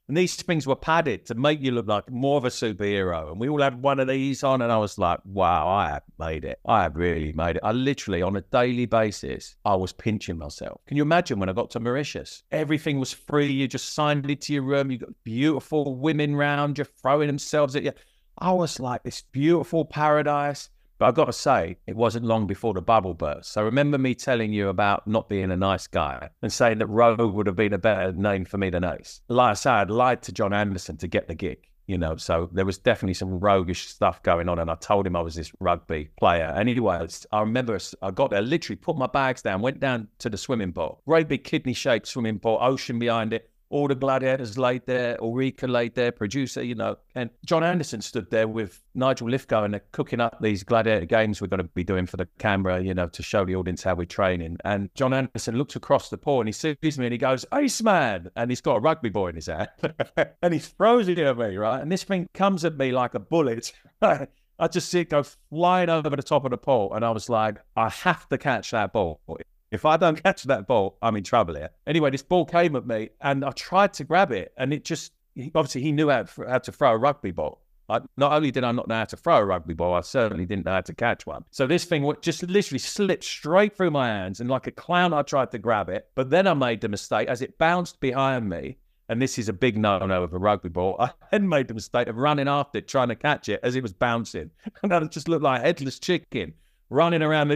And these things were padded to make you look like more of a superhero. And we all had one of these on, and I was like, wow, I have made it. I have really made it. I literally, on a daily basis, I was pinching myself. Can you imagine when I got to Mauritius? Everything was free. You just signed into your room. You got beautiful women round. You're throwing themselves at you. I was like this beautiful paradise. But I've got to say, it wasn't long before the bubble burst. So remember me telling you about not being a nice guy and saying that Rogue would have been a better name for me than Ace. Like I said, I'd lied to John Anderson to get the gig, you know, so there was definitely some roguish stuff going on. And I told him I was this rugby player. Anyway, I remember I got there, literally put my bags down, went down to the swimming pool, great big kidney-shaped swimming pool, ocean behind it. All the gladiators laid there, Ulrika laid there, producer, you know. And John Anderson stood there with Nigel Lithgow, and they're cooking up these gladiator games we're going to be doing for the camera, you know, to show the audience how we're training. And John Anderson looks across the pool and he sees me and he goes, "Ace man!" And he's got a rugby ball in his hand. And he throws it at me, right? And this thing comes at me like a bullet. I just see it go flying over the top of the pool. And I was like, I have to catch that ball. If I don't catch that ball, I'm in trouble here. Anyway, this ball came at me and I tried to grab it, and it just, obviously he knew how to throw a rugby ball. Not only did I not know how to throw a rugby ball, I certainly didn't know how to catch one. So this thing just literally slipped straight through my hands, and like a clown I tried to grab it. But then I made the mistake as it bounced behind me, and this is a big no-no of a rugby ball, I then made the mistake of running after it, trying to catch it as it was bouncing. And I just looked like a headless chicken running around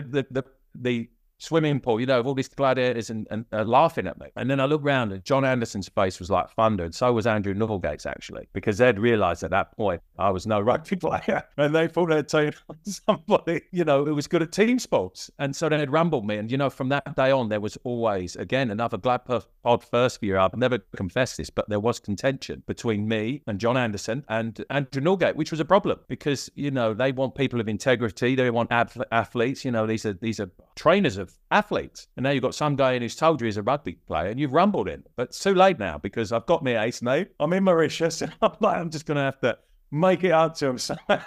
the swimming pool, you know, of all these gladiators and laughing at me. And then I looked round and John Anderson's face was like thunder, and so was Andrew Norgate's actually, because they'd realised at that point I was no rugby player, and they thought they'd taken somebody, you know, who was good at team sports. And so they had rumbled me. And, you know, from that day on, there was always, again, another Glad Pod first year. I've never confessed this, but there was contention between me and John Anderson and Andrew Norgate, which was a problem because, you know, they want people of integrity. They want athletes. You know, these are trainers of athletes. And now you've got some guy in who's told you he's a rugby player and you've rumbled him. But it's too late now because I've got me Ace name. I'm in Mauritius and I'm just going to have to make it up to him somehow.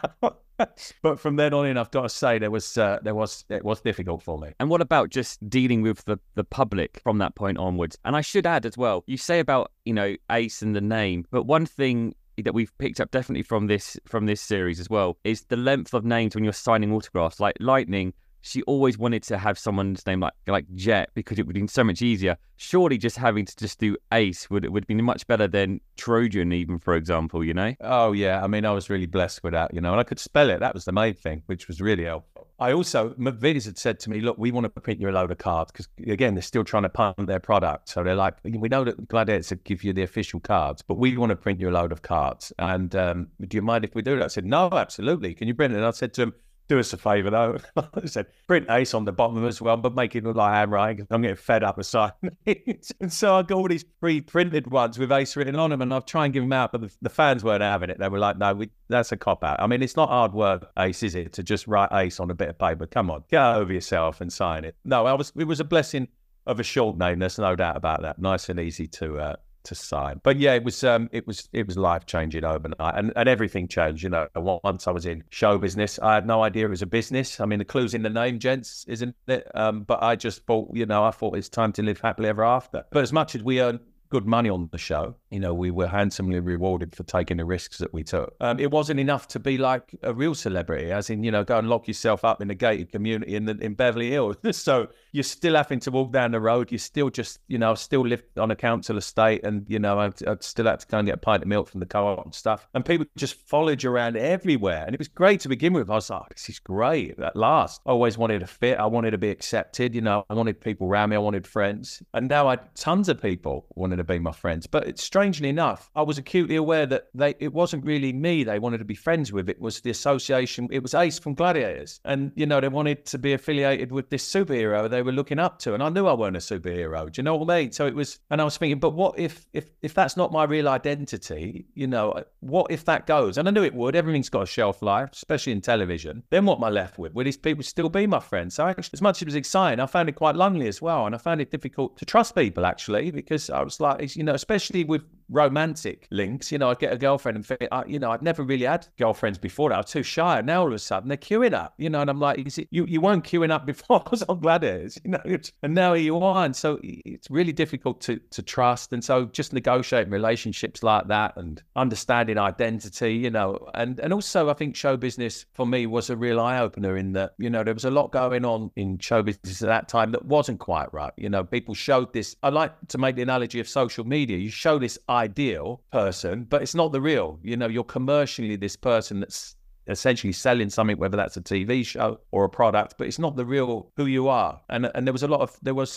But from then on in, I've got to say it was difficult for me.
And what about just dealing with the public from that point onwards? And I should add as well, you say about, you know, Ace and the name, but one thing that we've picked up definitely from this series as well is the length of names when you're signing autographs. Like Lightning, she always wanted to have someone's name like Jet because it would be so much easier. Surely just having to just do Ace would be much better than Trojan even, for example, you know?
Oh, yeah. I mean, I was really blessed with that, you know, and I could spell it. That was the main thing, which was really helpful. I also, McVitie's had said to me, look, we want to print you a load of cards because, again, they're still trying to pump their product. So they're like, we know that Gladiators give you the official cards, but we want to print you a load of cards. And do you mind if we do that? I said, no, absolutely. Can you print it? And I said to him, do us a favour though. I said, print Ace on the bottom as well, but make it look like handwriting because I'm getting fed up with signing it. And so I got all these pre-printed ones with Ace written on them, and I'll try and give them out, but the fans weren't having it. They were like, no, that's a cop-out. I mean, it's not hard work, Ace, is it, to just write Ace on a bit of paper? Come on, get over yourself and sign it. No, it was a blessing of a short name. There's no doubt about that. Nice and easy to sign. But yeah, it was life changing overnight, and everything changed. You know, once I was in show business, I had no idea it was a business. I mean, the clue's in the name, gents, isn't it? But I just thought, you know, I thought it's time to live happily ever after. But as much as we earned good money on the show, you know, we were handsomely rewarded for taking the risks that we took. It wasn't enough to be like a real celebrity, as in, you know, go and lock yourself up in a gated community in Beverly Hills. So you're still having to walk down the road. You still just, you know, still live on a council estate, and, you know, I'd still had to go and get a pint of milk from the co-op and stuff. And people just followed you around everywhere. And it was great to begin with. I was like, oh, this is great at last. I always wanted to fit. I wanted to be accepted. You know, I wanted people around me. I wanted friends. And now tons of people wanted to be my friends. But it's strangely enough, I was acutely aware that it wasn't really me they wanted to be friends with. It was the association. It was Ace from Gladiators. And, you know, they wanted to be affiliated with this superhero they were looking up to. And I knew I weren't a superhero. Do you know what I mean? So it was, and I was thinking, but what if that's not my real identity? You know, what if that goes? And I knew it would. Everything's got a shelf life, especially in television. Then what am I left with? Will these people still be my friends? So actually, as much as it was exciting, I found it quite lonely as well. And I found it difficult to trust people, actually, because I was like, you know, especially with romantic links. You know, I'd get a girlfriend and think, I'd never really had girlfriends before that. I was too shy. And now all of a sudden they're queuing up, and I'm like, you weren't queuing up before I was on Gladiators, and now here you are. And so it's really difficult to trust. And so just negotiating relationships like that and understanding identity, and also I think show business for me was a real eye-opener in that, there was a lot going on in show business at that time that wasn't quite right. People showed this, I like to make the analogy of social media. You show this ideal person, but it's not the real. You're commercially this person that's essentially selling something, whether that's a TV show or a product, but it's not the real who you are. And there was a lot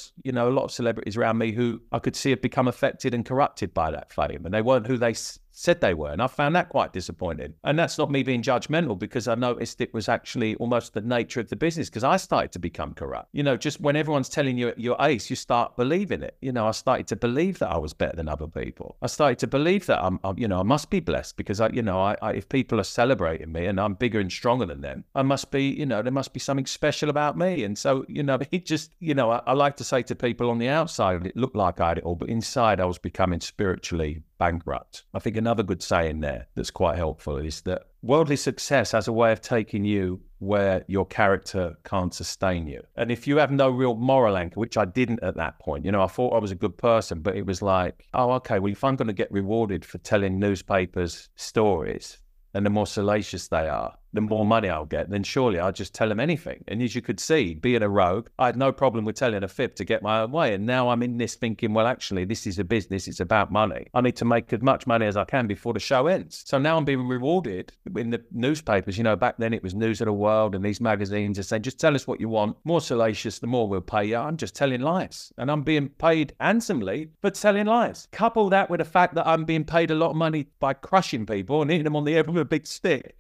of celebrities around me who I could see have become affected and corrupted by that fame, and they weren't who they said they were. And I found that quite disappointing. And that's not me being judgmental, because I noticed it was actually almost the nature of the business, because I started to become corrupt. Just when everyone's telling you you're ace, you start believing it. I started to believe that I was better than other people. I started to believe that I must be blessed, because if people are celebrating me and I'm bigger and stronger than them, I must be, there must be something special about me. And so, it just, I like to say to people on the outside, it looked like I had it all, but inside I was becoming spiritually bankrupt. I think another good saying there that's quite helpful is that worldly success has a way of taking you where your character can't sustain you. And if you have no real moral anchor, which I didn't at that point, I thought I was a good person, but it was like, oh, okay, well, if I'm going to get rewarded for telling newspapers stories, and the more salacious they are, the more money I'll get, then surely I'll just tell them anything. And as you could see, being a rogue, I had no problem with telling a fib to get my own way. And now I'm in this thinking, well, actually, this is a business. It's about money. I need to make as much money as I can before the show ends. So now I'm being rewarded in the newspapers. Back then it was News of the World and these magazines are saying, just tell us what you want. More salacious, the more we'll pay you. I'm just telling lies. And I'm being paid handsomely for telling lies. Couple that with the fact that I'm being paid a lot of money by crushing people and hitting them on the head with a big stick.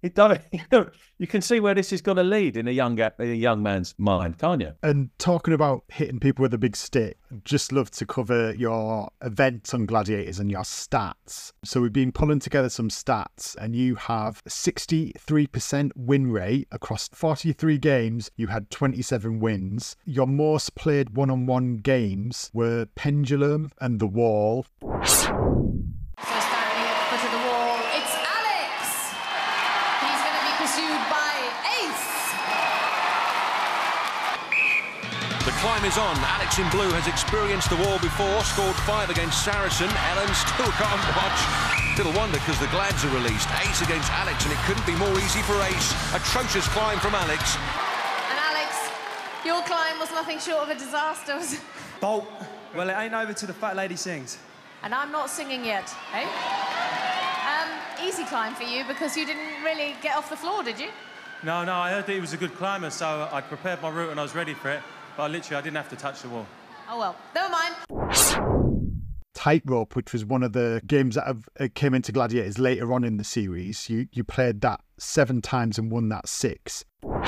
You can see where this is going to lead in a young man's mind, can't you?
And talking about hitting people with a big stick, I'd just love to cover your events on Gladiators and your stats. So we've been pulling together some stats, and you have 63% win rate across 43 games. You had 27 wins. Your most played one-on-one games were Pendulum and The Wall.
The climb is on. Alex in blue has experienced The Wall before, scored 5 against Saracen. Ellen still can't watch. Little wonder, because the Glads are released. Ace against Alex, and it couldn't be more easy for Ace. Atrocious climb from Alex.
And Alex, your climb was nothing short of a disaster.
Bolt. Well, it ain't over till the fat lady sings.
And I'm not singing yet, eh? Easy climb for you, because you didn't really get off the floor, did you?
No, I heard that he was a good climber, so I prepared my route and I was ready for it. But I didn't have to touch the wall.
Oh, well, never mind.
Tightrope, which was one of the games that came into Gladiators later on in the series. You played that 7 times and won that 6.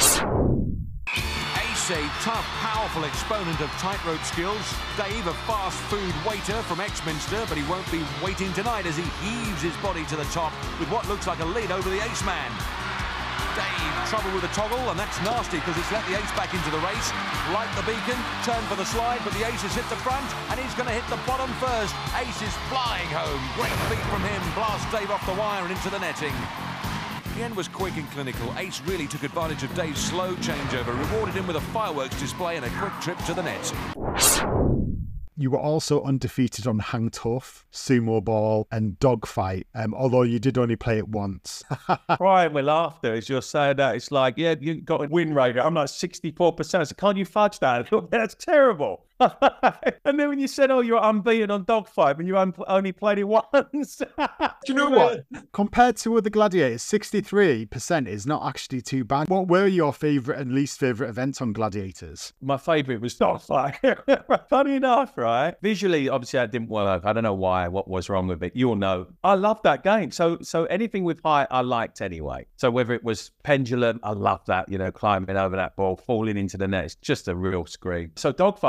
Ace, a tough, powerful exponent of tightrope skills. Dave, a fast food waiter from Exminster, but he won't be waiting tonight as he heaves his body to the top with what looks like a lead over the Ace man. Dave, trouble with the toggle, and that's nasty because it's let the Ace back into the race. Light the beacon, turn for the slide, but the Ace has hit the front, and he's going to hit the bottom first. Ace is flying home. Great feat from him. Blast Dave off the wire and into the netting. The end was quick and clinical. Ace really took advantage of Dave's slow changeover, rewarded him with a fireworks display and a quick trip to the net.
You were also undefeated on Hang Tough, Sumo Ball and Dogfight, although you did only play it once.
Crying with laughter as you're saying that. It's like, yeah, you got a win rate. I'm like 64%. I said, can't you fudge that? Look, that's terrible. And then when you said, oh, you're unbeaten on Dogfight and you only played it once.
Do you know what? Compared to other Gladiators, 63% is not actually too bad. What were your favourite and least favourite events on Gladiators?
My favourite was Dogfight. Funny enough, right? Visually, obviously, that didn't work. I don't know why, what was wrong with it. You'll know. I loved that game. So anything with height, I liked anyway. So whether it was Pendulum, I loved that, climbing over that ball, falling into the net. It's just a real scream. So Dogfight, I thought,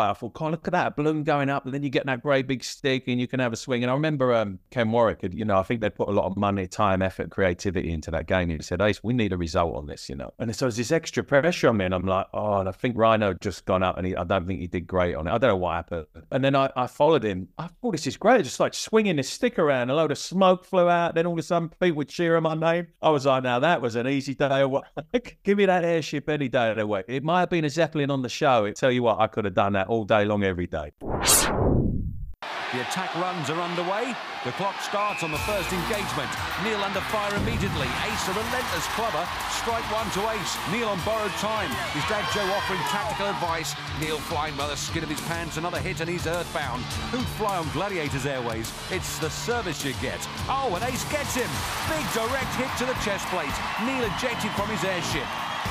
oh, look at that balloon going up, and then you get that great big stick and you can have a swing. And I remember Ken Warwick, I think they'd put a lot of money, time, effort, creativity into that game. He said, Ace, we need a result on this, And so there's this extra pressure on me, and I'm like, oh, and I think Rhino just gone up, and I don't think he did great on it. I don't know what happened. And then I followed him. I thought, this is great. Just like swinging this stick around, a load of smoke flew out. Then all of a sudden, people would cheer my name. I was like, now that was an easy day away. Give me that airship any day of the week. It might have been a Zeppelin on the show. I tell you what, I could have done that all day long, every day.
The attack runs are underway. The clock starts on the first engagement. Neil under fire immediately. Ace, a relentless clubber. Strike one to Ace. Neil on borrowed time. His dad Joe offering tactical advice. Neil flying by the skin of his pants. Another hit and he's earthbound. Who'd fly on Gladiators Airways? It's the service you get. Oh, and Ace gets him. Big direct hit to the chest plate. Neil ejected from his airship.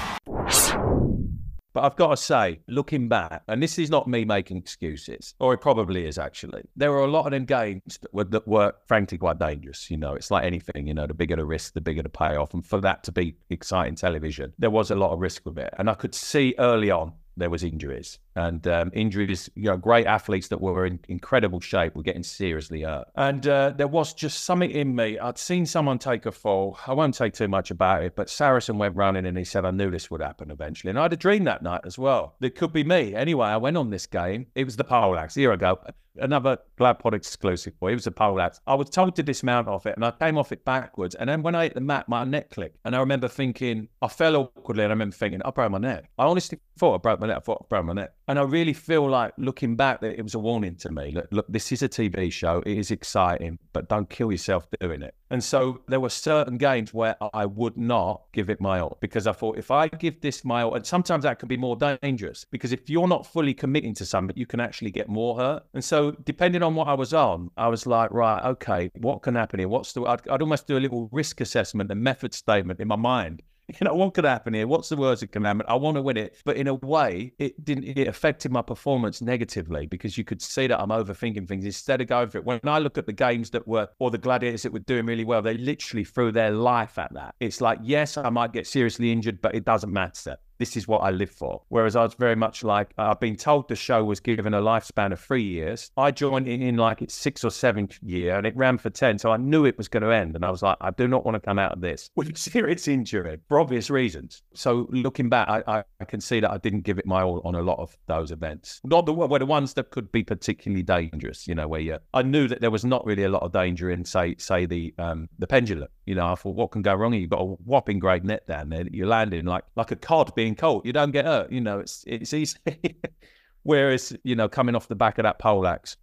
But I've got to say, looking back, and this is not me making excuses, or it probably is actually, there were a lot of them games that were frankly quite dangerous. It's like anything, the bigger the risk, the bigger the payoff. And for that to be exciting television, there was a lot of risk with it. And I could see early on there was injuries. And injuries, great athletes that were in incredible shape were getting seriously hurt. And there was just something in me. I'd seen someone take a fall. I won't say too much about it, but Saracen went running and he said, I knew this would happen eventually. And I had a dream that night as well. It could be me. Anyway, I went on this game. It was the poleaxe. Here I go. Another Glad Pod exclusive boy. It was a poleaxe. I was told to dismount off it and I came off it backwards. And then when I hit the mat, my neck clicked. And I remember thinking, I fell awkwardly and I remember thinking, I broke my neck. I honestly thought I broke my neck. I thought I broke my neck. And I really feel like, looking back, that it was a warning to me. Look, this is a TV show. It is exciting, but don't kill yourself doing it. And so there were certain games where I would not give it my all, because I thought, if I give this my all, and sometimes that can be more dangerous, because if you're not fully committing to something, you can actually get more hurt. And so depending on what I was on, I was like, right, okay, what can happen here? I'd almost do a little risk assessment and method statement in my mind. What could happen here? What's the words of commandment? I want to win it. But in a way, it affected my performance negatively, because you could see that I'm overthinking things instead of going for it. When I look at the games that were, or the Gladiators that were doing really well, they literally threw their life at that. It's like, yes, I might get seriously injured, but it doesn't matter. This is what I live for. Whereas I was very much like, I've been told the show was given a lifespan of 3 years. I joined in like its 6th or 7th year, and it ran for 10. So I knew it was going to end. And I was like, I do not want to come out of this with serious injury for obvious reasons. So looking back, I can see that I didn't give it my all on a lot of those events. Not the ones that could be particularly dangerous, where I knew that there was not really a lot of danger in, say the pendulum. I thought, what can go wrong here? You've got a whopping great net down there that you're landing like a cod being caught. You don't get hurt. It's easy. Whereas, coming off the back of that poleaxe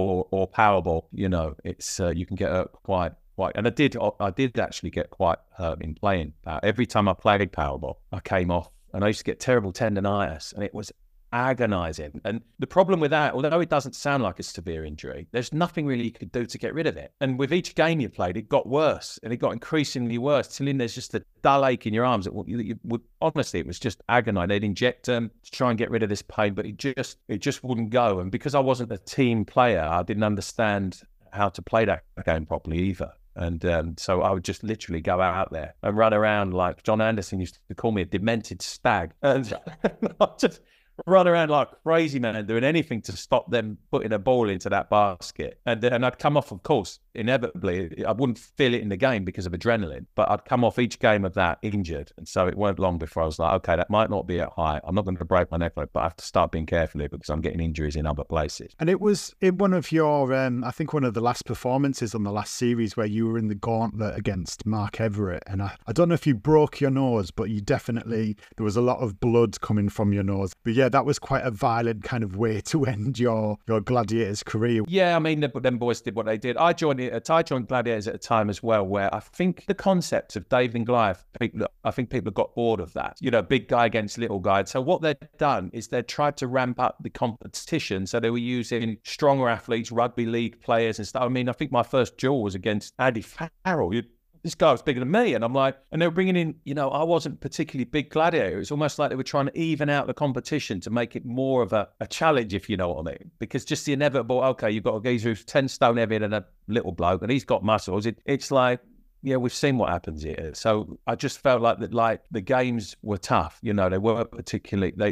or Powerball, it's you can get hurt quite. And I did actually get quite hurt in playing. Every time I played Powerball, I came off, and I used to get terrible tendonitis, and it was agonizing. And the problem with that, although it doesn't sound like a severe injury, there's nothing really you could do to get rid of it. And with each game you played, it got worse, and it got increasingly worse, till then there's just a dull ache in your arms. Honestly, it was just agonizing. They'd inject them to try and get rid of this pain, but it just wouldn't go. And because I wasn't a team player, I didn't understand how to play that game properly either. And so I would just literally go out there and run around like John Anderson used to call me, a demented stag. And I just run around like crazy, man, doing anything to stop them putting a ball into that basket. And I'd come off, of course, inevitably. I wouldn't feel it in the game because of adrenaline, but I'd come off each game of that injured. And so it weren't long before I was like, okay, that might not be at height. I'm not going to break my neck, but I have to start being careful here because I'm getting injuries in other places.
And it was in one of your, I think one of the last performances on the last series where you were in the gauntlet against Mark Everett. And I don't know if you broke your nose, but you definitely, there was a lot of blood coming from your nose. But yeah, that was quite a violent kind of way to end your Gladiators career.
Yeah, I mean, them boys did what they did. I joined Gladiators at a time as well where I think the concept of David and Goliath, I think people got bored of that. Big guy against little guy. So what they'd done is they tried to ramp up the competition. So they were using stronger athletes, rugby league players and stuff. I mean, I think my first duel was against Andy Farrell. This guy was bigger than me. And I'm like, and they were bringing in, I wasn't particularly big gladiator. It's almost like they were trying to even out the competition to make it more of a challenge, if you know what I mean. Because just the inevitable, okay, you've got a geezer who's 10 stone heavier than a little bloke and he's got muscles. It's like, yeah, we've seen what happens here. So I just felt like that, like the games were tough. They weren't particularly,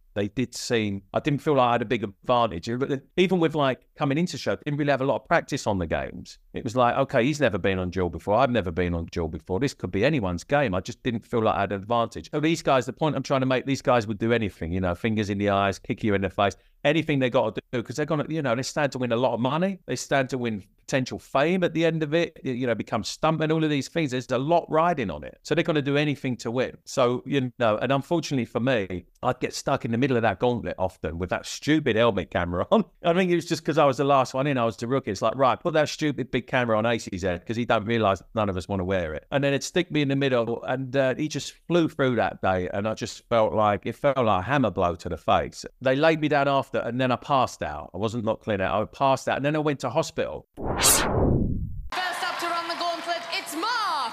they did seem, I didn't feel like I had a big advantage. Even with like coming into show, didn't really have a lot of practice on the games. It was like, okay, he's never been on duel before. I've never been on duel before. This could be anyone's game. I just didn't feel like I had an advantage. So these guys, the point I'm trying to make, these guys would do anything, you know, fingers in the eyes, kick you in the face, anything they got to do, because they're going to, you know, they stand to win a lot of money. They stand to win potential fame at the end of it, you know, become stuntmen, all of these things. There's a lot riding on it. So they're going to do anything to win. So, you know, and unfortunately for me, I'd get stuck in the middle of that gauntlet often with that stupid helmet camera on. I think it was just because I was the last one in, I was the rookie. It's like, right, put that stupid big camera on Acey's head because he don't realise none of us want to wear it. And then it'd stick me in the middle, and he just flew through that day, and I just felt like a hammer blow to the face. They laid me down after, and then I passed out. I wasn't knocked clean out. I passed out, and then I went to hospital.
First up to run the gauntlet, it's Mark.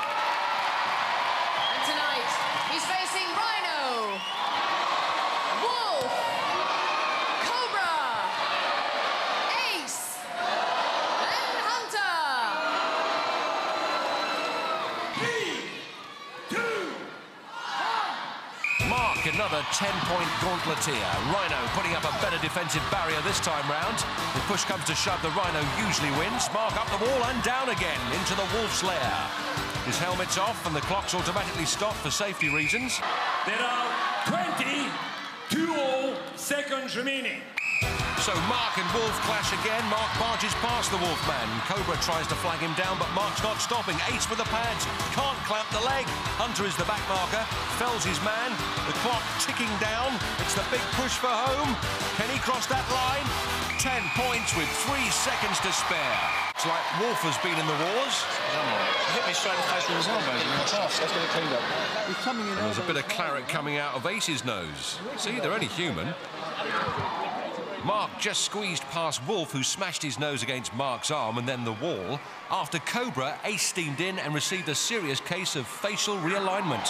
And tonight, he's facing Rhino, Wolf, Cobra, Ace, and Hunter.
3, 2, 1.
Mark, another 10-point gauntleteer. Rhino putting up a better defensive barrier this time round. If push comes to shove, the Rhino usually wins. Mark up the wall and down again into the Wolf's lair. His helmet's off and the clock's automatically stopped for safety reasons.
There are 22 seconds remaining.
So Mark and Wolf clash again. Mark barges past the Wolfman. Cobra tries to flag him down, but Mark's not stopping. Ace with the pads. Can't clamp the leg. Hunter is the back marker. Fells his man. The clock ticking down. It's the big push for home. Can he cross that line? 10 points with 3 seconds to spare. It's like Wolf has been in the wars.
Hit me straight in the face with his elbows in the task. That's what it cleaned up. He's coming in.
And there's a bit of claret coming out of Ace's nose. See, they're only human. Mark just squeezed past Wolf, who smashed his nose against Mark's arm and then the wall. After Cobra, Ace steamed in and received a serious case of facial realignment.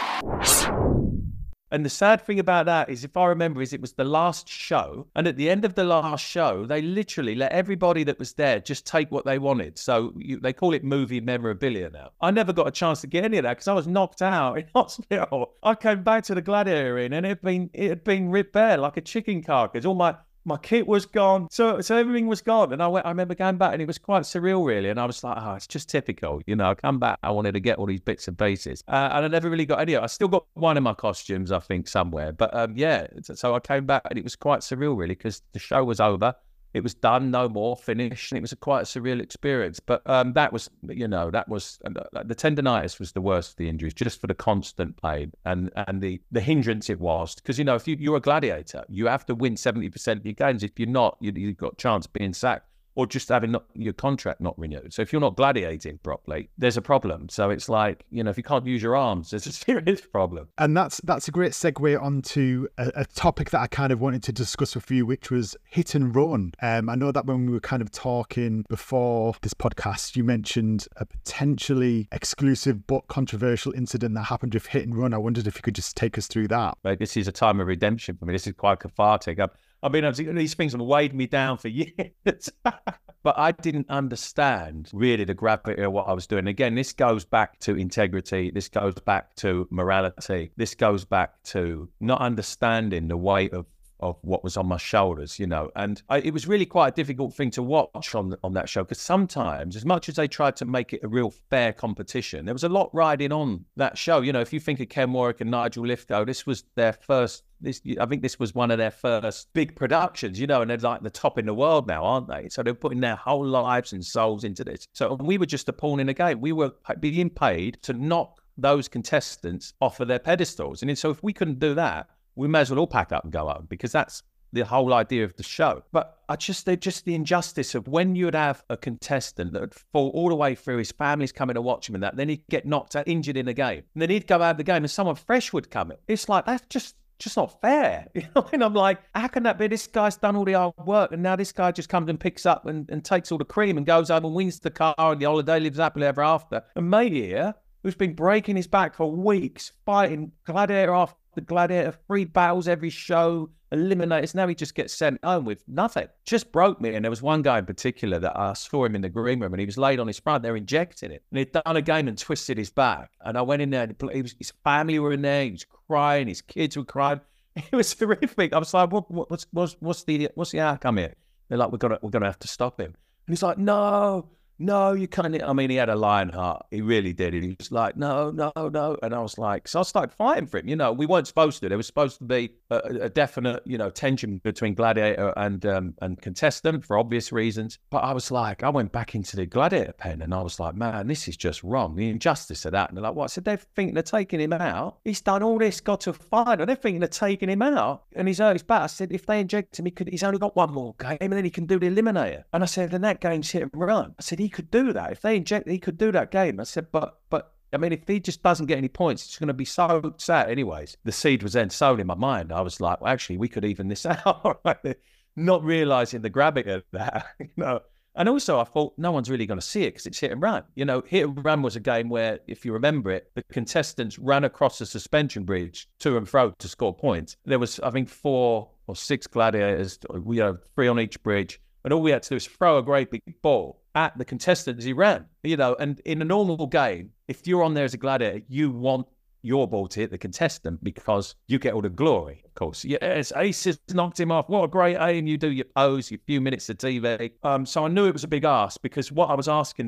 And the sad thing about that is, if I remember, is it was the last show. And at the end of the last show, they literally let everybody that was there just take what they wanted. So they call it movie memorabilia now. I never got a chance to get any of that because I was knocked out in hospital. I came back to the Gladiator Inn and it had been ripped bare like a chicken carcass. All my kit was gone. So everything was gone. And I remember going back and it was quite surreal, really. And I was like, oh, it's just typical. You know, I come back, I wanted to get all these bits and pieces. And I never really got any of it. I still got one of my costumes, I think, somewhere. But yeah, so I came back and it was quite surreal, really, because the show was over. It was done, no more, finished, and it was quite a surreal experience. But that was, you know, the tendonitis was the worst of the injuries, just for the constant pain and the hindrance it was. Because, you know, if you're a gladiator, you have to win 70% of your games. If you're not, you've got a chance of being sacked or just having your contract not renewed. So if you're not gladiating properly, there's a problem. So it's like, you know, if you can't use your arms, there's a serious problem.
And that's a great segue onto a topic that I kind of wanted to discuss with you, which was hit and run. I know that when we were kind of talking before this podcast, you mentioned a potentially exclusive but controversial incident that happened with hit and run. I wondered if you could just take us through that.
Right, this is a time of redemption for me. This is quite cathartic. I mean, these things have weighed me down for years. But I didn't understand really the gravity of what I was doing. Again, this goes back to integrity. This goes back to morality. This goes back to not understanding the weight of what was on my shoulders, you know. And it was really quite a difficult thing to watch on that show, because sometimes, as much as they tried to make it a real fair competition, there was a lot riding on that show. You know, if you think of Ken Warwick and Nigel Lithgow, this was their first, I think this was one of their first big productions, you know, and they're like the top in the world now, aren't they? So they're putting their whole lives and souls into this. So we were just a pawn in the game. We were being paid to knock those contestants off of their pedestals. And so if we couldn't do that, we may as well all pack up and go home, because that's the whole idea of the show. But just the injustice of when you'd have a contestant that would fall all the way through, his family's coming to watch him and that, then he'd get knocked out, injured in the game. And then he'd go out of the game and someone fresh would come in. It's like, that's just not fair. You know, and I'm like, how can that be? This guy's done all the hard work and now this guy just comes and picks up and takes all the cream and goes home and wins the car and the holiday, lives happily ever after. And mate here, who's been breaking his back for weeks, fighting gladiator after the gladiator, 3 battles every show, eliminated. Now he just gets sent home with nothing. Just broke me. And there was one guy in particular that I saw him in the green room and he was laid on his front. They're injecting it. And he'd done a game and twisted his back. And I went in there and his family were in there. He was crying. His kids were crying. It was horrific. I was like, what's the outcome here? They're like, we're gonna have to stop him. And he's like, no, you can't. I mean, he had a lion heart. He really did. And he was like, no. And I was like, so I started fighting for him. You know, we weren't supposed to. There was supposed to be a definite, you know, tension between gladiator and contestant for obvious reasons. But I was like, I went back into the gladiator pen and I was like, man, this is just wrong. The injustice of that. And they're like, what? I said, they're thinking of taking him out. He's done all this, got to a final. They're thinking of taking him out. And he's hurt his back. I said, if they inject him, he's only got one more game and then he can do the eliminator. And I said, then that game's hit and run. I said, he could do that. If they inject, he could do that game. I said, but I mean, if he just doesn't get any points, it's going to be so sad. Anyways, the seed was then sown in my mind. I was like, well, actually, we could even this out. Not realizing the gravity of that, you know. And also, I thought no one's really going to see it because it's hit and run. You know, hit and run was a game where, if you remember it, the contestants ran across the suspension bridge to and fro to score points. There was, I think, 4 or 6 gladiators, you know, 3 on each bridge. And all we had to do was throw a great big ball at the contestant as he ran, you know. And in a normal game, if you're on there as a gladiator, you want your ball to hit the contestant because you get all the glory, of course. Yes, Ace has knocked him off. What a great aim. You do your pose, your few minutes of TV. So I knew it was a big ask because what I was asking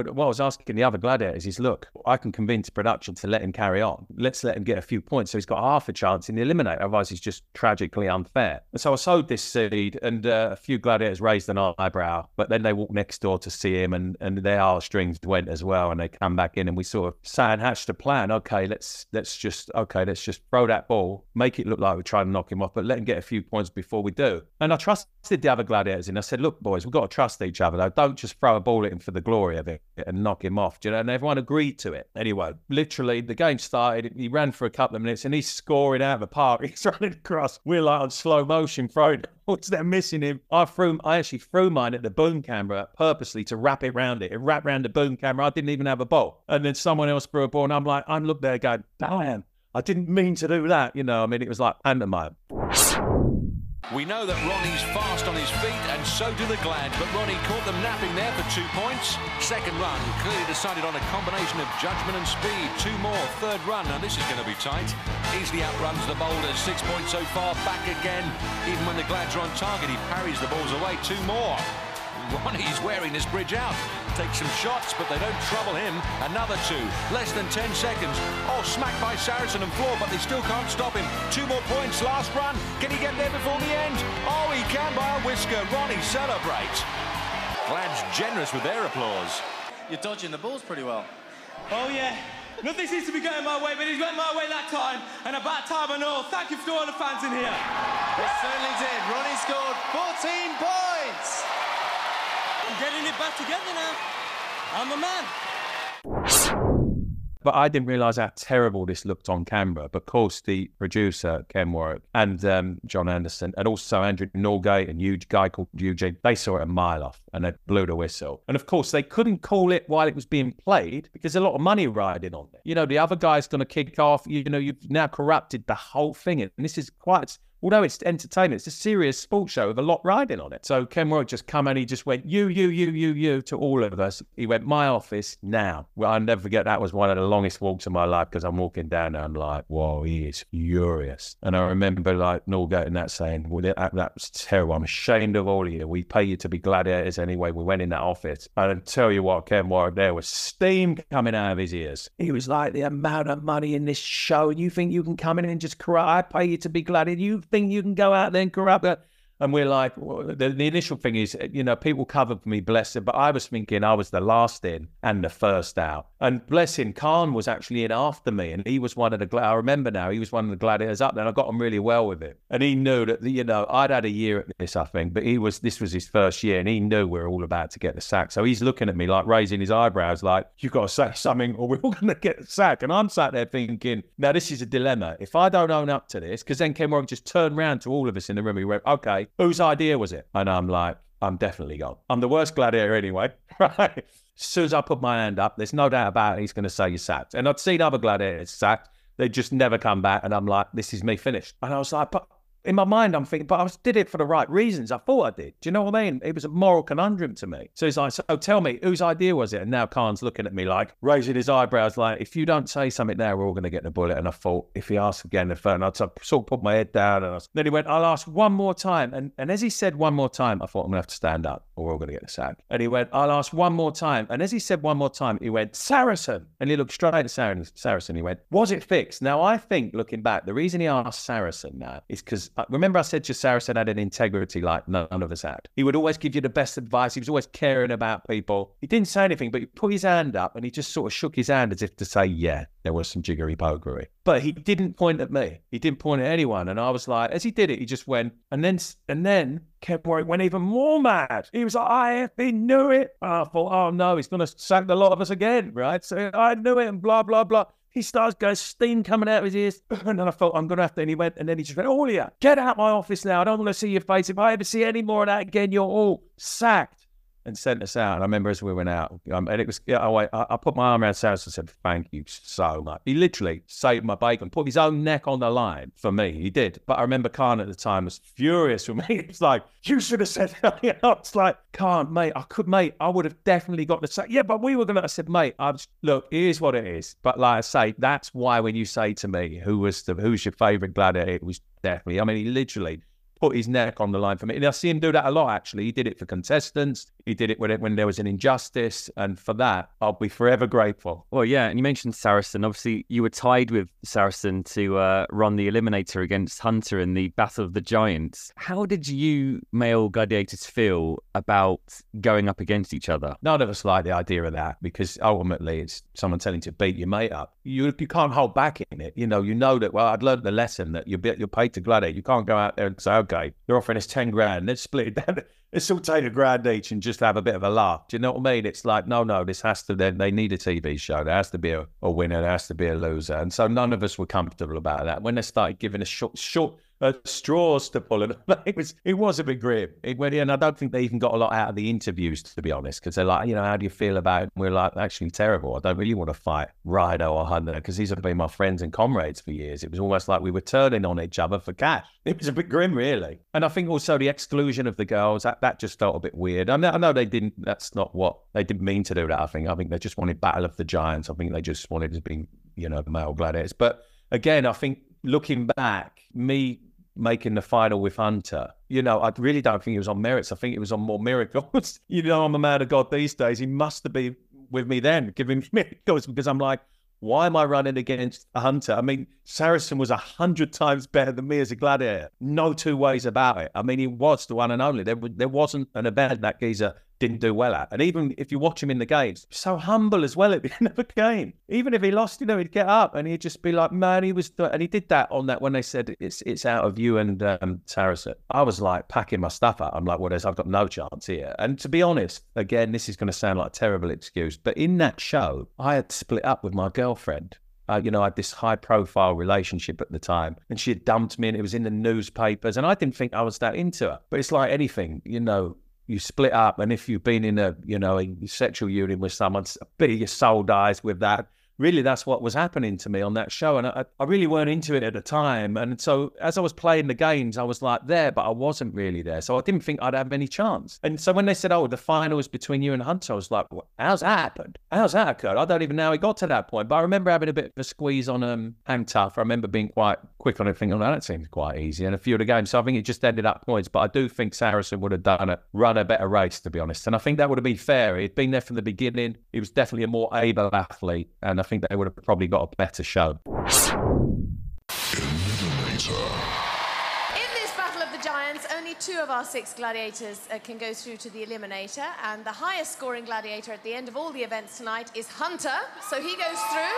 the other gladiators is, look, I can convince production to let him carry on. Let's let him get a few points so he's got half a chance in the eliminator. Otherwise, it's just tragically unfair. And so I sowed this seed and a few gladiators raised an eyebrow, but then they walked next door to see him and their heartstrings went as well. And they come back in and we sort of sat and hatched a plan. Okay, let's just throw that ball, make it look like we're trying to knock him off, but let him get a few points before we do. And I trusted the other gladiators, and I said, look, boys, we've got to trust each other, though. Don't just throw a ball at him for the glory of it and knock him off. Do you know? And everyone agreed to it. Anyway, literally, the game started. He ran for a couple of minutes, and he's scoring out of the park. He's running across. We're like on slow motion, throwing. What's that missing him? I actually threw mine at the boom camera purposely to wrap it round it. It wrapped round the boom camera. I didn't even have a ball. And then someone else threw a ball, and I'm looked there going, damn, I didn't mean to do that. You know, I mean, it was like pantomime.
We know that Ronnie's fast on his feet, and so do the Glad, but Ronnie caught them napping there for 2 points. Second run, clearly decided on a combination of judgment and speed. 2 more, third run, now this is going to be tight. Easily outruns the boulders, 6 points so far, back again. Even when the Glads are on target, he parries the balls away. 2 more. Ronnie's wearing this bridge out. Takes some shots, but they don't trouble him. Another 2, less than 10 seconds. Oh, smacked by Saracen and Floor, but they still can't stop him. 2 more points, last run. Can he get there before the end? Oh, he can by a whisker. Ronnie celebrates. Glad's generous with their applause.
You're dodging the balls pretty well.
Oh, yeah. Nothing seems to be going my way, but he's went my way that time. And about time I know. Thank you for all the fans in here.
It certainly did. Ronnie scored 14 points.
I'm getting it back together now. I'm a man.
But I didn't realise how terrible this looked on camera. But of course, the producer, Ken Warwick, and John Anderson, and also Andrew Norgate and a guy called Eugene, they saw it a mile off and they blew the whistle. And of course, they couldn't call it while it was being played because there's a lot of money riding on it. You know, the other guy's going to kick off. You know, you've now corrupted the whole thing. And this is quite... Although it's entertainment, it's a serious sports show with a lot riding on it. So Ken Warwick just come and he just went, you to all of us. He went, my office now. Well, I'll never forget, that was one of the longest walks of my life because I'm walking down there and I'm like, whoa, he is furious. And I remember like Norgate and that saying, well, that was terrible. I'm ashamed of all of you. We pay you to be gladiators anyway. We went in that office. And I tell you what, Ken Warwick, there was steam coming out of his ears. He was like, the amount of money in this show, and you think you can come in and just corrupt? I pay you to be gladiator. You think you can go out there and corrupt that? And we're like, well, the initial thing is, you know, people covered for me, bless him, but I was thinking I was the last in and the first out. And bless him, Khan was actually in after me, and he was one of the, I remember now, he was one of the gladiators up there, and I got on really well with him. And he knew that, you know, I'd had a year at this, I think, but this was his first year, and he knew we were all about to get the sack. So he's looking at me like raising his eyebrows, like, you've got to say something or we're all going to get the sack. And I'm sat there thinking, now this is a dilemma. If I don't own up to this, because then Ken Warwick just turned around to all of us in the room, he went, okay, whose idea was it? And I'm like, I'm definitely gone. I'm the worst gladiator anyway, right? As soon as I put my hand up, there's no doubt about it, he's going to say you're sacked. And I'd seen other gladiators sacked. They just never come back. And I'm like, this is me finished. And I was like, but in my mind, I'm thinking, but I did it for the right reasons. I thought I did. Do you know what I mean? It was a moral conundrum to me. So he's like, so tell me, whose idea was it? And now Khan's looking at me like, raising his eyebrows like, if you don't say something now, we're all going to get the bullet. And I thought, if he asks again, and I sort of put my head down. And then he went, I'll ask one more time. And as he said one more time, I thought, I'm going to have to stand up or we're all going to get the sack. And he went, I'll ask one more time. And as he said one more time, he went, Saracen. And he looked straight at Saracen. He went, was it fixed? Now, I think, looking back, the reason he asked Saracen now is because, remember I said to Saracen had an integrity like none of us had. He would always give you the best advice. He was always caring about people. He didn't say anything, but he put his hand up and he just sort of shook his hand as if to say, yeah, there was some jiggery-pokery. But he didn't point at me. He didn't point at anyone. And I was like, as he did it, he just went, and then Kev Warwick went even more mad. He was like, he knew it. And I thought, oh no, he's going to sack the lot of us again, right? So I knew it and blah, blah, blah. He starts going, steam coming out of his ears. And then I thought, I'm going to have to. And he went, and then he just went, Aulia, get out my office now. I don't want to see your face. If I ever see any more of that again, you're all sacked. And sent us out. And I remember as we went out, and it was, I put my arm around Saracen and said, thank you so much. He literally saved my bacon, put his own neck on the line for me. He did. But I remember Khan at the time was furious with me. It was like, you should have said that. You know, it's like, Khan, mate, I would have definitely got the sack. Yeah, but we were going to, I said, mate, look, it is what it is. But like I say, that's why when you say to me, who's your favourite gladiator, it was definitely, I mean, he literally put his neck on the line for me. And I see him do that a lot, actually. He did it for contestants. He did it when there was an injustice. And for that, I'll be forever grateful.
Well, yeah, and you mentioned Saracen. Obviously, you were tied with Saracen to run the Eliminator against Hunter in the Battle of the Giants. How did you male gladiators feel about going up against each other?
None of us like the idea of that because ultimately it's someone telling you to beat your mate up. You can't hold back in it. You know that, well, I'd learned the lesson that you're paid to gladiate. You can't go out there and say, okay, they're offering us 10 grand. Let's split it down. Let's all take a grand each and just have a bit of a laugh. Do you know what I mean? It's like, no, this has to, they need a TV show. There has to be a winner. There has to be a loser. And so none of us were comfortable about that. When they started giving us short straws to pull, and it was a bit grim. It went in. I don't think they even got a lot out of the interviews, to be honest, because they're like, how do you feel about it? And we're like, actually terrible. I don't really want to fight Rhino or Hunter because these have been my friends and comrades for years. It was almost like we were turning on each other for cash. It was a bit grim, really. And I think also the exclusion of the girls, that just felt a bit weird. I know they didn't, that's not what, they didn't mean to do that, I think. I think they just wanted Battle of the Giants. I think they just wanted to be, male gladiators. But again, I think looking back, me making the final with Hunter, I really don't think it was on merits. I think it was on more miracles. I'm a man of God these days. He must have been with me then, giving me miracles, because I'm like, why am I running against a Hunter? I mean, Saracen was 100 times better than me as a gladiator. No two ways about it. I mean, he was the one and only. There wasn't an event that geezer didn't do well at. And even if you watch him in the games, so humble as well at the end of the game. Even if he lost, he'd get up and he'd just be like, man, and he did that on that when they said it's out of you and Saracen. I was like packing my stuff up. I'm like, well, I've got no chance here. And to be honest, again, this is going to sound like a terrible excuse, but in that show, I had split up with my girlfriend. I had this high-profile relationship at the time, and she had dumped me, and it was in the newspapers, and I didn't think I was that into her. But it's like anything, you split up, and if you've been in a sexual union with someone, a bit of your soul dies with that. Really, that's what was happening to me on that show. And I really weren't into it at the time. And so as I was playing the games, I was like there, but I wasn't really there. So I didn't think I'd have any chance. And so when they said, the final is between you and Hunter, I was like, how's that happened? How's that occurred? I don't even know how he got to that point. But I remember having a bit of a squeeze on Hang Tough. I remember being quite quick on it, thinking, that seems quite easy. And a few of the games. So I think it just ended up points. But I do think Saracen would have run a better race, to be honest. And I think that would have been fair. He'd been there from the beginning. He was definitely a more able athlete. And I think they would have probably got a better show.
In this Battle of the Giants, only 2 of our 6 gladiators can go through to the Eliminator, and the highest scoring gladiator at the end of all the events tonight is Hunter, so he goes through.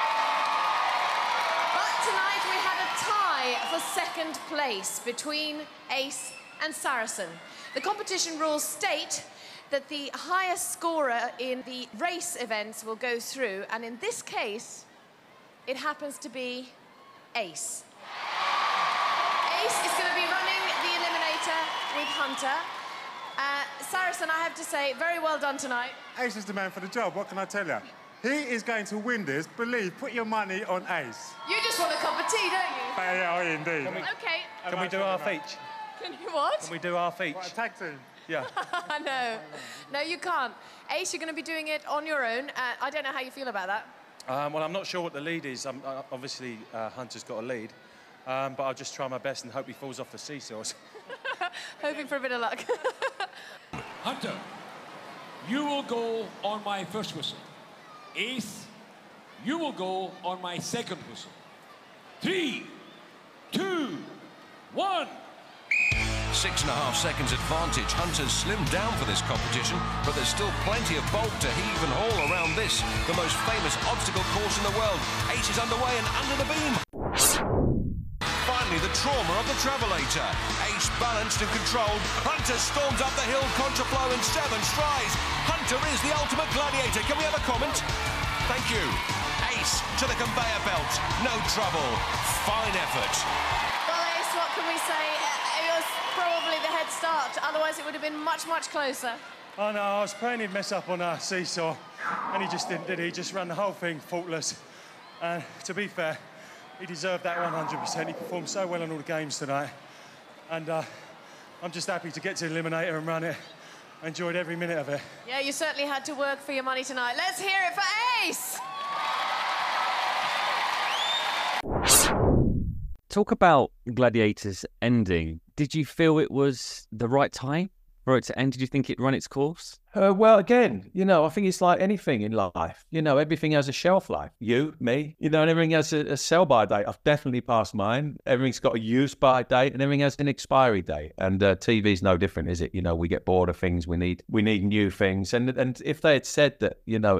But tonight we had a tie for second place between Ace and Saracen. The competition rules state that the highest scorer in the race events will go through, and in this case, it happens to be Ace. Ace is going to be running the Eliminator with Hunter. Saracen, I have to say, very well done tonight.
Ace is the man for the job, what can I tell you? He is going to win this. Believe, put your money on Ace.
You just want a cup of tea, don't you?
Yeah, indeed.
Okay.
Can we do half each?
Can you what?
Can we do half each?
What, a tag team?
Yeah.
No, you can't. Ace, you're going to be doing it on your own. I don't know how you feel about that.
Well, I'm not sure what the lead is. Obviously, Hunter's got a lead. But I'll just try my best and hope he falls off the seesaws.
Hoping for a bit of luck.
Hunter, you will go on my first whistle. Ace, you will go on my second whistle. 3, 2, 1.
6.5 seconds advantage. Hunter's slimmed down for this competition, but there's still plenty of bulk to heave and haul around this, the most famous obstacle course in the world. Ace is underway and under the beam. Finally, the trauma of the Travelator. Ace balanced and controlled. Hunter storms up the hill contraflow in 7 strides. Hunter is the ultimate gladiator. Can we have a comment? Thank you. Ace to the conveyor belt. No trouble. Fine effort.
Well, Ace, what can we say? It was probably the head start. Otherwise, it would have been much, much closer.
Oh no, I was praying he'd mess up on our seesaw, and he just didn't, did he? He just ran the whole thing faultless. And to be fair, he deserved that 100%. He performed so well on all the games tonight. And I'm just happy to get to the Eliminator and run it. I enjoyed every minute of it.
Yeah, you certainly had to work for your money tonight. Let's hear it for Ace!
Talk about Gladiators ending. Did you feel it was the right time for it to end? Did you think it run its course?
Well, again, I think it's like anything in life. Everything has a shelf life. You, me, and everything has a sell-by date. I've definitely passed mine. Everything's got a use-by date, and everything has an expiry date. And TV's no different, is it? We get bored of things. We need new things. And if they had said that,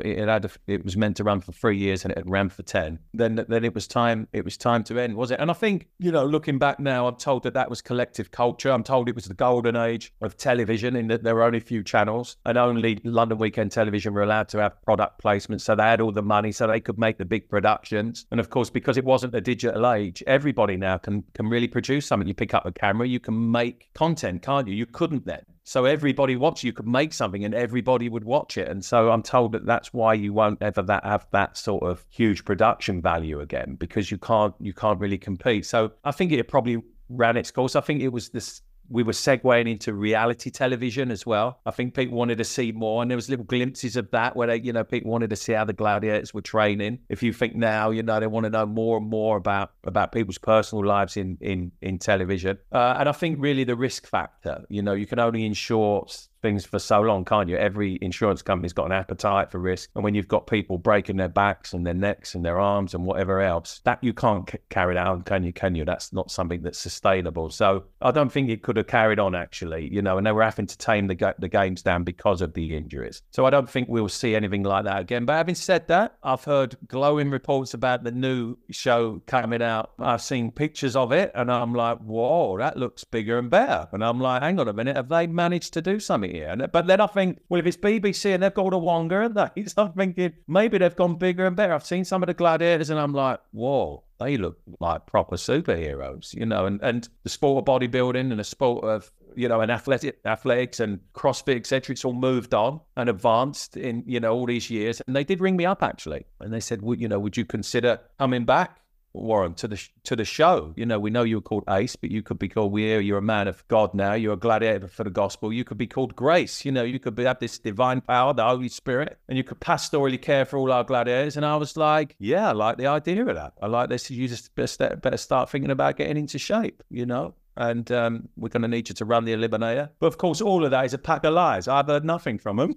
it was meant to run for 3 years and it had ran for 10, then it was time. It was time to end, was it? And I think, looking back now, I'm told that was collective culture. I'm told it was the golden age of television, in that there were only a few channels, and only London Weekend Television were allowed to have product placements, so they had all the money so they could make the big productions. And of course, because it wasn't a digital age, everybody now can really produce something. You pick up a camera, you can make content, can't you? You couldn't then. So everybody watched. You could make something and everybody would watch it. And so I'm told that that's why you won't ever have that sort of huge production value again, because you can't really compete. So I think it probably ran its course. I think it was this. We were segueing into reality television as well. I think people wanted to see more, and there was little glimpses of that where people wanted to see how the gladiators were training. If you think now, they want to know more and more about people's personal lives in television. And I think really the risk factor, you can only insure things for so long, can't you? Every insurance company's got an appetite for risk. And when you've got people breaking their backs and their necks and their arms and whatever else, that you can't carry out, can you? That's not something that's sustainable. So I don't think it could have carried on, actually, and they were having to tame the games down because of the injuries. So I don't think we'll see anything like that again. But having said that, I've heard glowing reports about the new show coming out. I've seen pictures of it and I'm like, whoa, that looks bigger and better. And I'm like, hang on a minute, have they managed to do something here? But then I think, well, if it's BBC and they've got all the Wonga, haven't they? So I'm thinking maybe they've gone bigger and better. I've seen some of the gladiators and I'm like, whoa, they look like proper superheroes, and the sport of bodybuilding and the sport of, and athletics and CrossFit, etc. It's all moved on and advanced in, all these years. And they did ring me up, actually. And they said, would you consider coming back, Warren, to the show? We know you were called Ace, but you could be called you're a man of God now. You're a gladiator for the gospel. You could be called Grace. You could have this divine power, the Holy Spirit, and you could pastorally care for all our gladiators. And I was like, yeah, I like the idea of that. I like this. You just better start thinking about getting into shape, and we're going to need you to run the Eliminator. But of course, all of that is a pack of lies. I've heard nothing from them.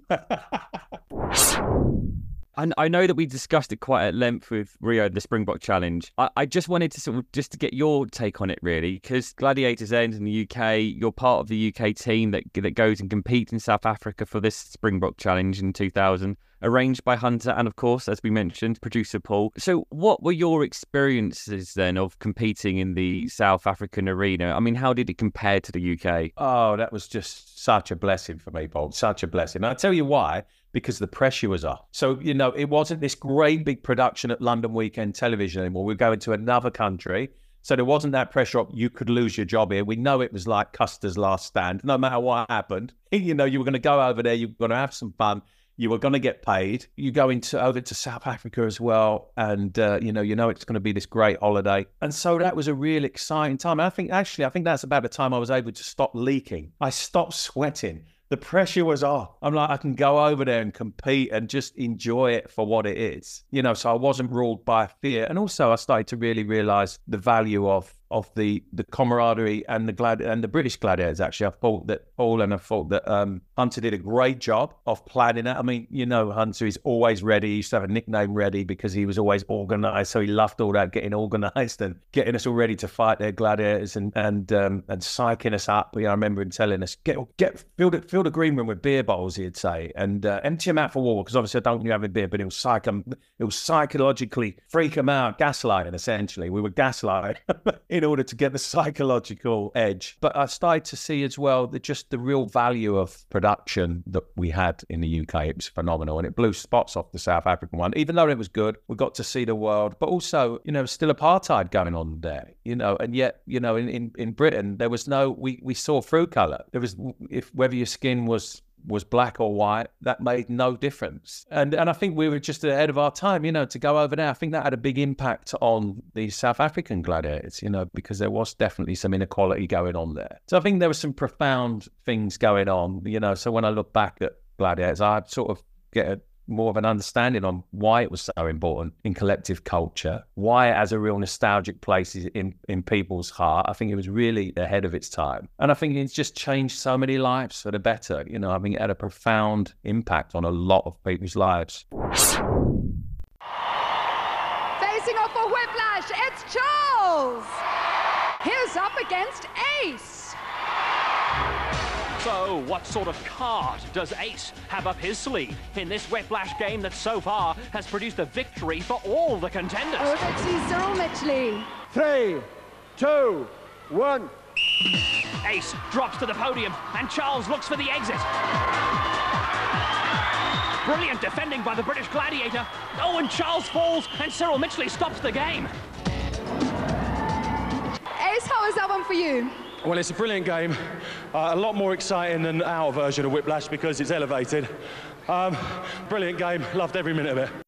And I know that we discussed it quite at length with Rio, the Springbok Challenge. I just wanted to just to get your take on it, really, because Gladiators end in the UK. You're part of the UK team that goes and competes in South Africa for this Springbok Challenge in 2000, arranged by Hunter and, of course, as we mentioned, producer Paul. So what were your experiences then of competing in the South African arena? I mean, how did it compare to the UK?
Oh, that was just such a blessing for me, Paul. Such a blessing. And I'll tell you why. Because the pressure was off. So, it wasn't this great big production at London Weekend Television anymore. We're going to another country. So there wasn't that pressure of you could lose your job here. We know it was like Custer's last stand. No matter what happened, you were going to go over there, you were going to have some fun. You were going to get paid. You go over to South Africa as well, and you know it's going to be this great holiday. And so that was a real exciting time. And I think that's about the time I was able to stop leaking. I stopped sweating. The pressure was off. I'm like, I can go over there and compete and just enjoy it for what it is. So I wasn't ruled by fear. And also I started to really realize the value of the camaraderie and the British Gladiators. Actually, I thought that Hunter did a great job of planning it. I mean, Hunter is always ready. He used to have a nickname ready because he was always organised. So he loved all that, getting organised and getting us all ready to fight their gladiators and psyching us up. I remember him telling us, fill the green room with beer bottles, he'd say, and empty them out for water, because obviously I don't want you having beer, but it will psychologically freak them out, gaslighting essentially. We were gaslighting in order to get the psychological edge. But I started to see as well that just the real value of production that we had in the UK. It was phenomenal, and it blew spots off the South African one. Even though it was good, we got to see the world, but also, still apartheid going on there, and yet, in Britain, there was we saw through colour. There was, whether your skin was black or white, that made no difference. And I think we were just ahead of our time, to go over there. I think that had a big impact on the South African gladiators, because there was definitely some inequality going on there. So I think there were some profound things going on, so when I look back at gladiators, I sort of get more of an understanding on why it was so important in collective culture, why it has a real nostalgic place in people's heart. I think it was really ahead of its time. And I think it's just changed so many lives for the better. I think it had a profound impact on a lot of people's lives.
Facing off for Whiplash, it's Charles! Here's up against Ace.
So, what sort of card does Ace have up his sleeve in this Whiplash game that so far has produced a victory for all the contenders?
Over to Cyril Mitchley.
3, 2, 1.
Ace drops to the podium, and Charles looks for the exit. Brilliant defending by the British Gladiator. Oh, and Charles falls, and Cyril Mitchley stops the game.
Ace, how is that one for you?
Well, it's a brilliant game. A lot more exciting than our version of Whiplash because it's elevated. Brilliant game. Loved every minute of it.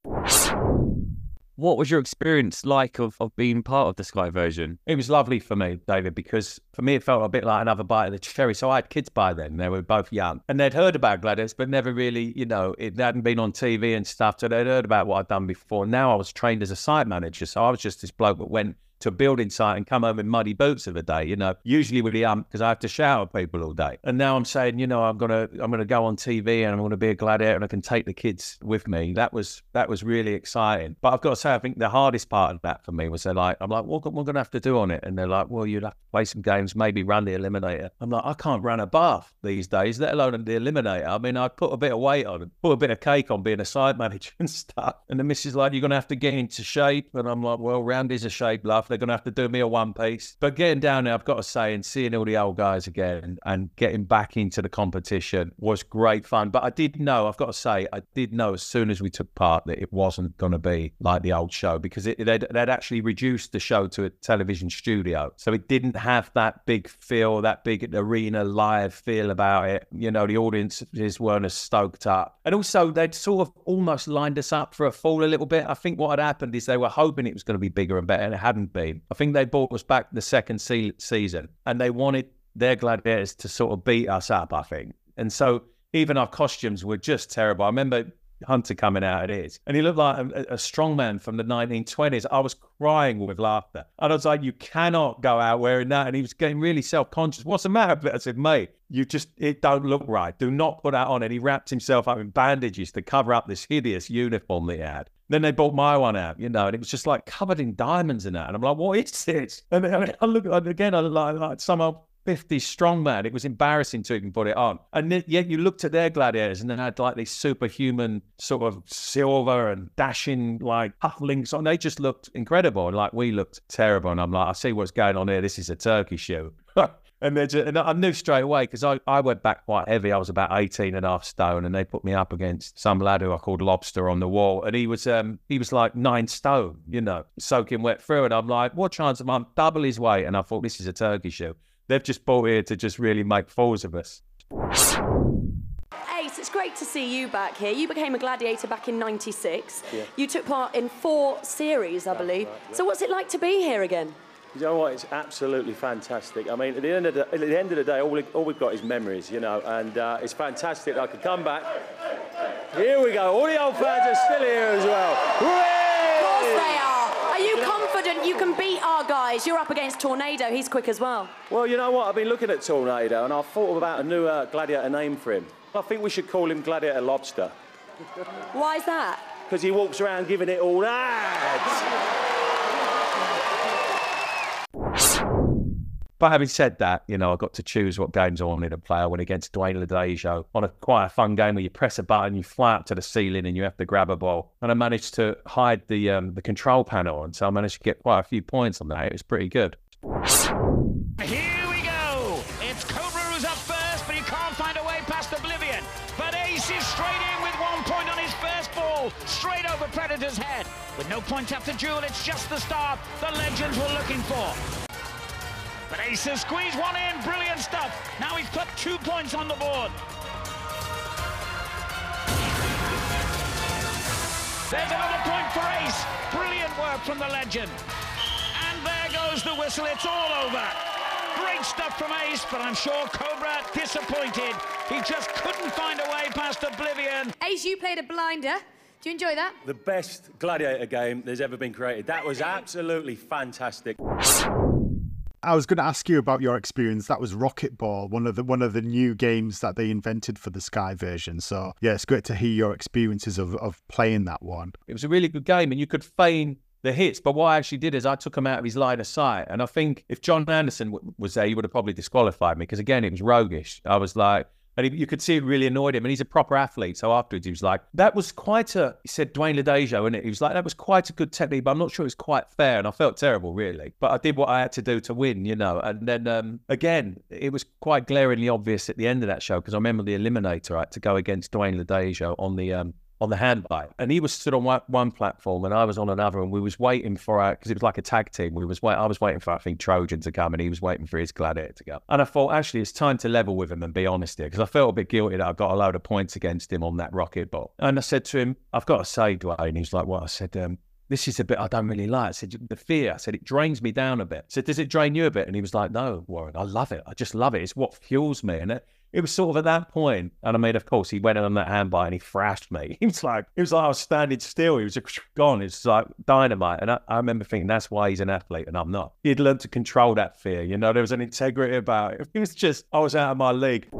What was your experience like of being part of the Sky version?
It was lovely for me, David, because for me it felt a bit like another bite of the cherry. So I had kids by then. They were both young. And they'd heard about Gladiators, but never really, it hadn't been on TV and stuff. So they'd heard about what I'd done before. Now I was trained as a site manager. So I was just this bloke that went to a building site and come home in muddy boots of a day, usually with the because I have to shower people all day. And now I'm saying, I'm gonna go on TV and I'm gonna be a gladiator and I can take the kids with me. That was really exciting. But I've got to say, I think the hardest part of that for me was I'm like, what am I gonna have to do on it? And they're like, well, you'd have to play some games, maybe run the Eliminator. I'm like, I can't run a bath these days, let alone the Eliminator. I mean, I put a bit of weight on, put a bit of cake on being a side manager and stuff. And the missus is like, you're gonna have to get into shape. And I'm like, well, round is a shape, love. They're going to have to do me a one piece. But getting down there, I've got to say, and seeing all the old guys again and getting back into the competition was great fun. But I've got to say, I did know as soon as we took part that it wasn't going to be like the old show, because they'd actually reduced the show to a television studio. So it didn't have that big feel, that big arena live feel about it. The audiences weren't as stoked up. And also, they'd sort of almost lined us up for a fall a little bit. I think what had happened is they were hoping it was going to be bigger and better, and it hadn't been. I think they brought us back the second season, and they wanted their gladiators to sort of beat us up, I think. And so even our costumes were just terrible. I remember Hunter coming out of his, and he looked like a strongman from the 1920s. I was crying with laughter. And I was like, you cannot go out wearing that. And he was getting really self-conscious. What's the matter? I said, mate, it don't look right. Do not put that on. And he wrapped himself up in bandages to cover up this hideous uniform that he had. Then they bought my one out, and it was just like covered in diamonds and that. And I'm like, what is this? And I look again, I look like some old 50 strong man. It was embarrassing to even put it on. And yet you looked at their gladiators and they had like these superhuman sort of silver and dashing like cufflinks on. They just looked incredible. And like we looked terrible. And I'm like, I see what's going on here. This is a turkey show. And I knew straight away, because I went back quite heavy. I was about 18.5 stone, and they put me up against some lad who I called Lobster on the wall. And he was like 9 stone, soaking wet through. And I'm like, what chance am I? Double his weight. And I thought, this is a turkey show. They've just brought here to just really make fools of us.
Ace
Alex, it's great to see you back here. You became a gladiator back in '96.
Yeah.
You took part in 4 series, I believe.
Right, yeah.
So what's it like to be here again?
You know what? It's absolutely fantastic. I mean, at the end of the day, all we've got is memories, you know, and it's fantastic that I could come back. Here we go. All the old fans are still here as well.
Of course they are. Are you confident you can beat our guys? You're up against Tornado. He's quick as well.
Well, you know what? I've been looking at Tornado, and I've thought about a new gladiator name for him. I think we should call him Gladiator Lobster.
Why is that?
Because he walks around giving it all that.
But having said that, you know, I got to choose what games I wanted to play. I went against Dwayne Ladejo on quite a fun game where you press a button, you fly up to the ceiling and you have to grab a ball. And I managed to hide the control panel, and so I managed to get quite a few points on that. It was pretty good.
Here we go. It's Cobra who's up first, but he can't find a way past Oblivion. But Ace is straight in with 1 point on his first ball, straight over Predator's head. With no point after duel, it's just the start the legends were looking for. But Ace has squeezed one in, brilliant stuff. Now he's put 2 points on the board. There's another point for Ace. Brilliant work from the legend. And there goes the whistle, it's all over. Great stuff from Ace, but I'm sure Cobra disappointed. He just couldn't find a way past Oblivion.
Ace, you played a blinder. Do you enjoy that?
The best gladiator game there's ever been created. That was absolutely fantastic.
I was going to ask you about your experience. That was Rocket Ball, one of the new games that they invented for the Sky version. So yeah, it's great to hear your experiences of playing that one.
It was a really good game, and you could feign the hits. But what I actually did is I took him out of his line of sight. And I think if John Anderson was there, he would have probably disqualified me because, again, it was roguish. I was like... And you could see it really annoyed him. And he's a proper athlete. So afterwards, he was like, that was quite a... He said, Dwayne Ladejo, and he was like, that was quite a good technique, but I'm not sure it was quite fair. And I felt terrible, really. But I did what I had to do to win, you know. And then, again, it was quite glaringly obvious at the end of that show, because I remember the Eliminator had to go against Dwayne Ladejo on the handbike, and he was stood on one platform and I was on another, and we was waiting for because it was like a tag team. I was waiting for, I think, Trojan to come, and he was waiting for his gladiator to go. And I thought, actually, it's time to level with him and be honest here, because I felt a bit guilty that I got a load of points against him on that Rocket Ball. And I said to him, I've got to say, Dwayne, he was like, what? I said, this is a bit I don't really like. I said, the fear. I said, it drains me down a bit. I said, does it drain you a bit? And he was like, no, Warren, I love it. I just love it. It's what fuels me. And it was sort of at that point. And I mean, of course, he went on that handbike and he thrashed me. It was like I was standing still. He was just gone. It's like dynamite. And I remember thinking, that's why he's an athlete and I'm not. He'd learned to control that fear. You know, there was an integrity about it. It was just, I was out of my league.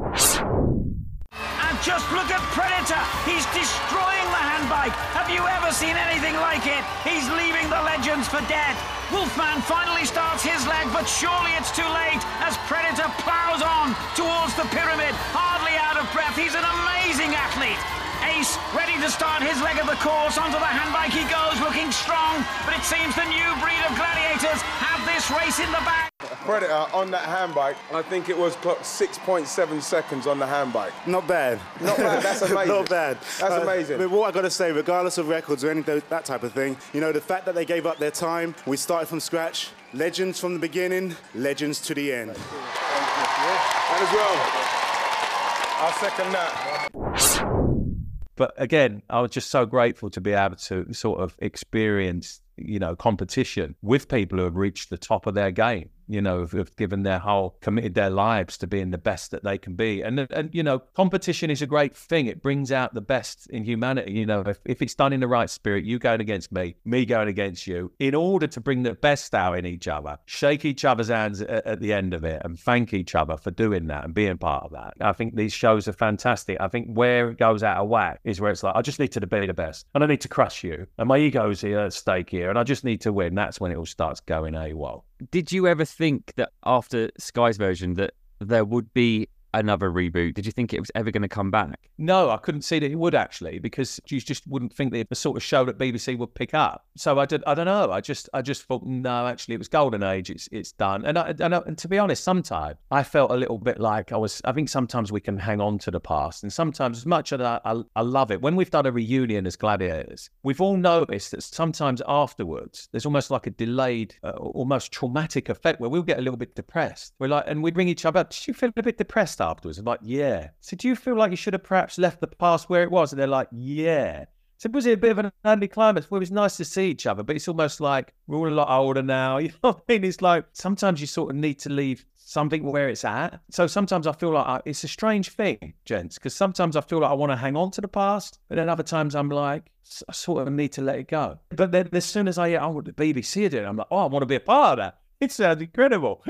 And just look at Predator. He's destroying the handbike. Have you ever seen anything like it? He's leaving the legends for dead. Wolfman finally starts his leg, but surely it's too late as Predator plows on towards the pyramid, hardly out of breath. He's an amazing athlete. Ace ready to start his leg of the course. Onto the handbike he goes, looking strong, but it seems the new breed of gladiators have this race in the bag.
Predator on that handbike, I think it was clocked 6.7 seconds on the handbike.
Not bad.
Not bad, that's amazing.
Not bad.
That's amazing.
But what I got to say, regardless of records or anything, that type of thing, you know, the fact that they gave up their time, we started from scratch, legends from the beginning, legends to the end.
And as well, I'll second that.
But again, I was just so grateful to be able to sort of experience, you know, competition with people who have reached the top of their game, you know, have given their whole, committed their lives to being the best that they can be. And you know, competition is a great thing. It brings out the best in humanity. You know, if it's done in the right spirit, you going against me going against you, in order to bring the best out in each other, shake each other's hands at the end of it and thank each other for doing that and being part of that. I think these shows are fantastic. I think where it goes out of whack is where it's like, I just need to be the best and I need to crush you. And my ego's here at stake here and I just need to win. That's when it all starts going AWOL.
Did you ever think that after Sky's version that there would be another reboot? Did you think it was ever going to come back?
No, I couldn't see that it would actually, because you just wouldn't think that the sort of show that BBC would pick up. So I don't know. I just thought, no, actually, it was golden age. It's done. And to be honest, sometimes I felt a little bit like I think sometimes we can hang on to the past, and sometimes, as much as I love it, when we've done a reunion as gladiators, we've all noticed that sometimes afterwards there's almost like a delayed, almost traumatic effect where we'll get a little bit depressed. We're like, and we bring each other up. Did you feel a bit depressed asked afterwards, I'm like, yeah. So do you feel like you should have perhaps left the past where it was? And they're like, yeah. So was it a bit of an anticlimax? Well, it was nice to see each other, but it's almost like we're all a lot older now. You know what I mean? It's like sometimes you sort of need to leave something where it's at. So sometimes I feel like it's a strange thing, gents, because sometimes I feel like I want to hang on to the past, but then other times I'm like, I sort of need to let it go. But then as soon as I hear, oh, the BBC are doing it, I'm like, oh, I want to be a part of that. It sounds incredible.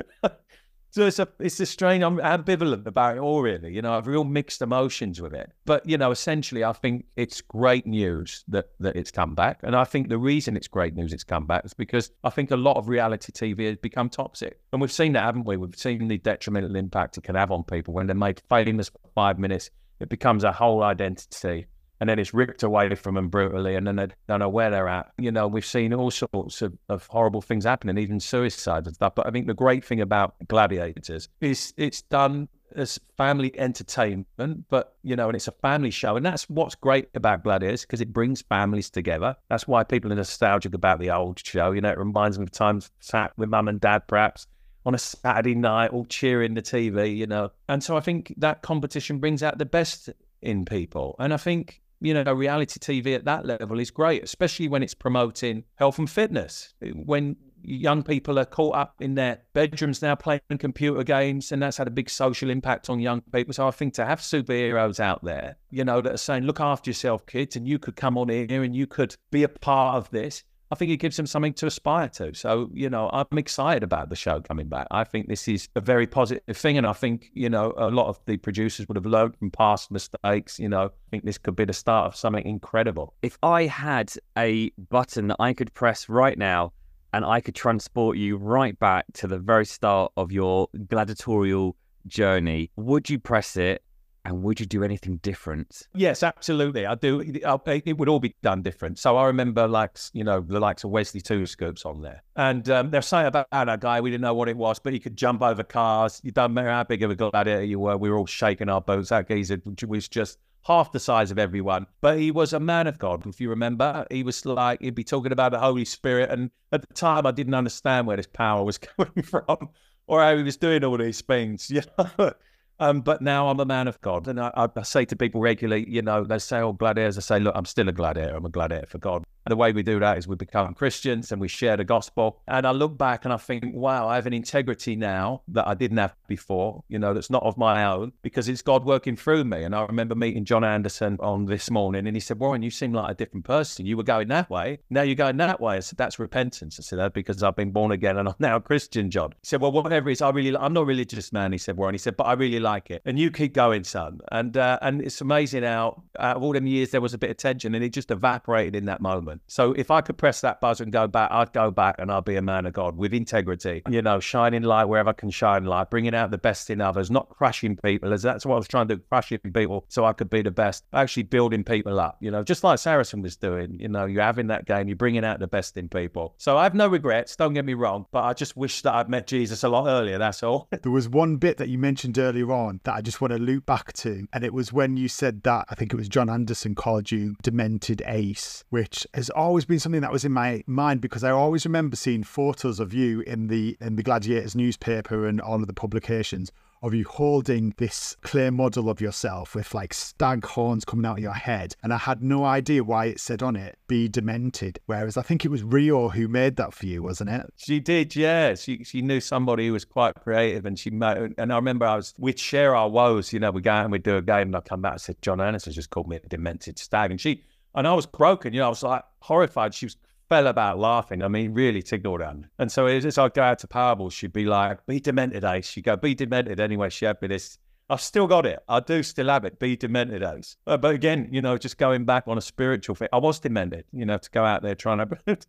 So it's a strange, I'm ambivalent about it all, really. You know, I have real mixed emotions with it. But, you know, essentially, I think it's great news that it's come back. And I think the reason it's great news it's come back is because I think a lot of reality TV has become toxic. And we've seen that, haven't we? We've seen the detrimental impact it can have on people when they're made famous for 5 minutes. It becomes a whole identity. And then it's ripped away from them brutally, and then they don't know where they're at. You know, we've seen all sorts of horrible things happening, even suicide and stuff. But I think the great thing about Gladiators is it's done as family entertainment, but, you know, and it's a family show. And that's what's great about Gladiators, because it brings families together. That's why people are nostalgic about the old show. You know, it reminds them of times sat with mum and dad, perhaps, on a Saturday night, all cheering the TV, you know. And so I think that competition brings out the best in people. And I think, you know, reality TV at that level is great, especially when it's promoting health and fitness. When young people are caught up in their bedrooms now playing computer games, and that's had a big social impact on young people. So I think to have superheroes out there, you know, that are saying, look after yourself, kids, and you could come on here and you could be a part of this, I think it gives them something to aspire to. So, you know, I'm excited about the show coming back. I think this is a very positive thing. And I think, you know, a lot of the producers would have learned from past mistakes. You know, I think this could be the start of something incredible.
If I had a button that I could press right now and I could transport you right back to the very start of your gladiatorial journey, would you press it? And would you do anything different?
Yes, absolutely. I do. It would all be done different. So I remember, like, you know, the likes of Wesley Two Scoops on there. And they're saying about that guy, we didn't know what it was, but he could jump over cars. You don't matter how big of a gladiator you were. We were all shaking our boots. That geezer was just half the size of everyone. But he was a man of God, if you remember. He was like, he'd be talking about the Holy Spirit. And at the time, I didn't understand where this power was coming from or how he was doing all these things, you know. But now I'm a man of God. And I say to people regularly, you know, they say, oh, gladiators. I say, look, I'm still a gladiator. I'm a gladiator for God. And the way we do that is we become Christians and we share the gospel. And I look back and I think, wow, I have an integrity now that I didn't have before, you know, that's not of my own, because it's God working through me. And I remember meeting John Anderson on This Morning, and he said, Warren, you seem like a different person. You were going that way. Now you're going that way. I said, that's repentance. I said, that because I've been born again and I'm now a Christian, John. He said, well, whatever it is, I'm not a religious man, he said, Warren. He said, but I really like it. And you keep going, son. And it's amazing how out of all them years there was a bit of tension and it just evaporated in that moment. So if I could press that buzzer and go back, I'd go back and I'd be a man of God with integrity, you know, shining light wherever I can shine light, bringing out the best in others, not crushing people, as that's what I was trying to do, crushing people so I could be the best, actually building people up, you know, just like Saracen was doing. You know, you're having that game, you're bringing out the best in people. So I have no regrets, don't get me wrong, but I just wish that I'd met Jesus a lot earlier, that's all.
There was one bit that you mentioned earlier on that I just want to loop back to, and it was when you said that, I think it was John Anderson called you Demented Ace, which has always been something that was in my mind because I always remember seeing photos of you in the Gladiators newspaper and all of the publications of you holding this clay model of yourself with like stag horns coming out of your head, and I had no idea why it said on it "Be Demented," whereas I think it was Rio who made that for you, wasn't it?
She did, yeah. She knew somebody who was quite creative, and and I remember we'd share our woes, you know, we'd go out and we'd do a game and I'd come back and said, John Anderson just called me a demented stag, and I was broken, you know, I was like horrified. She fell about laughing. I mean, really tickled her. And so as I'd go out to parables, she'd be like, "Be demented, Ace." She'd go, "Be demented." Anyway, she had me this. I've still got it. I do still have it. Be demented, Ace. But again, you know, just going back on a spiritual thing, I was demented, you know, to go out there trying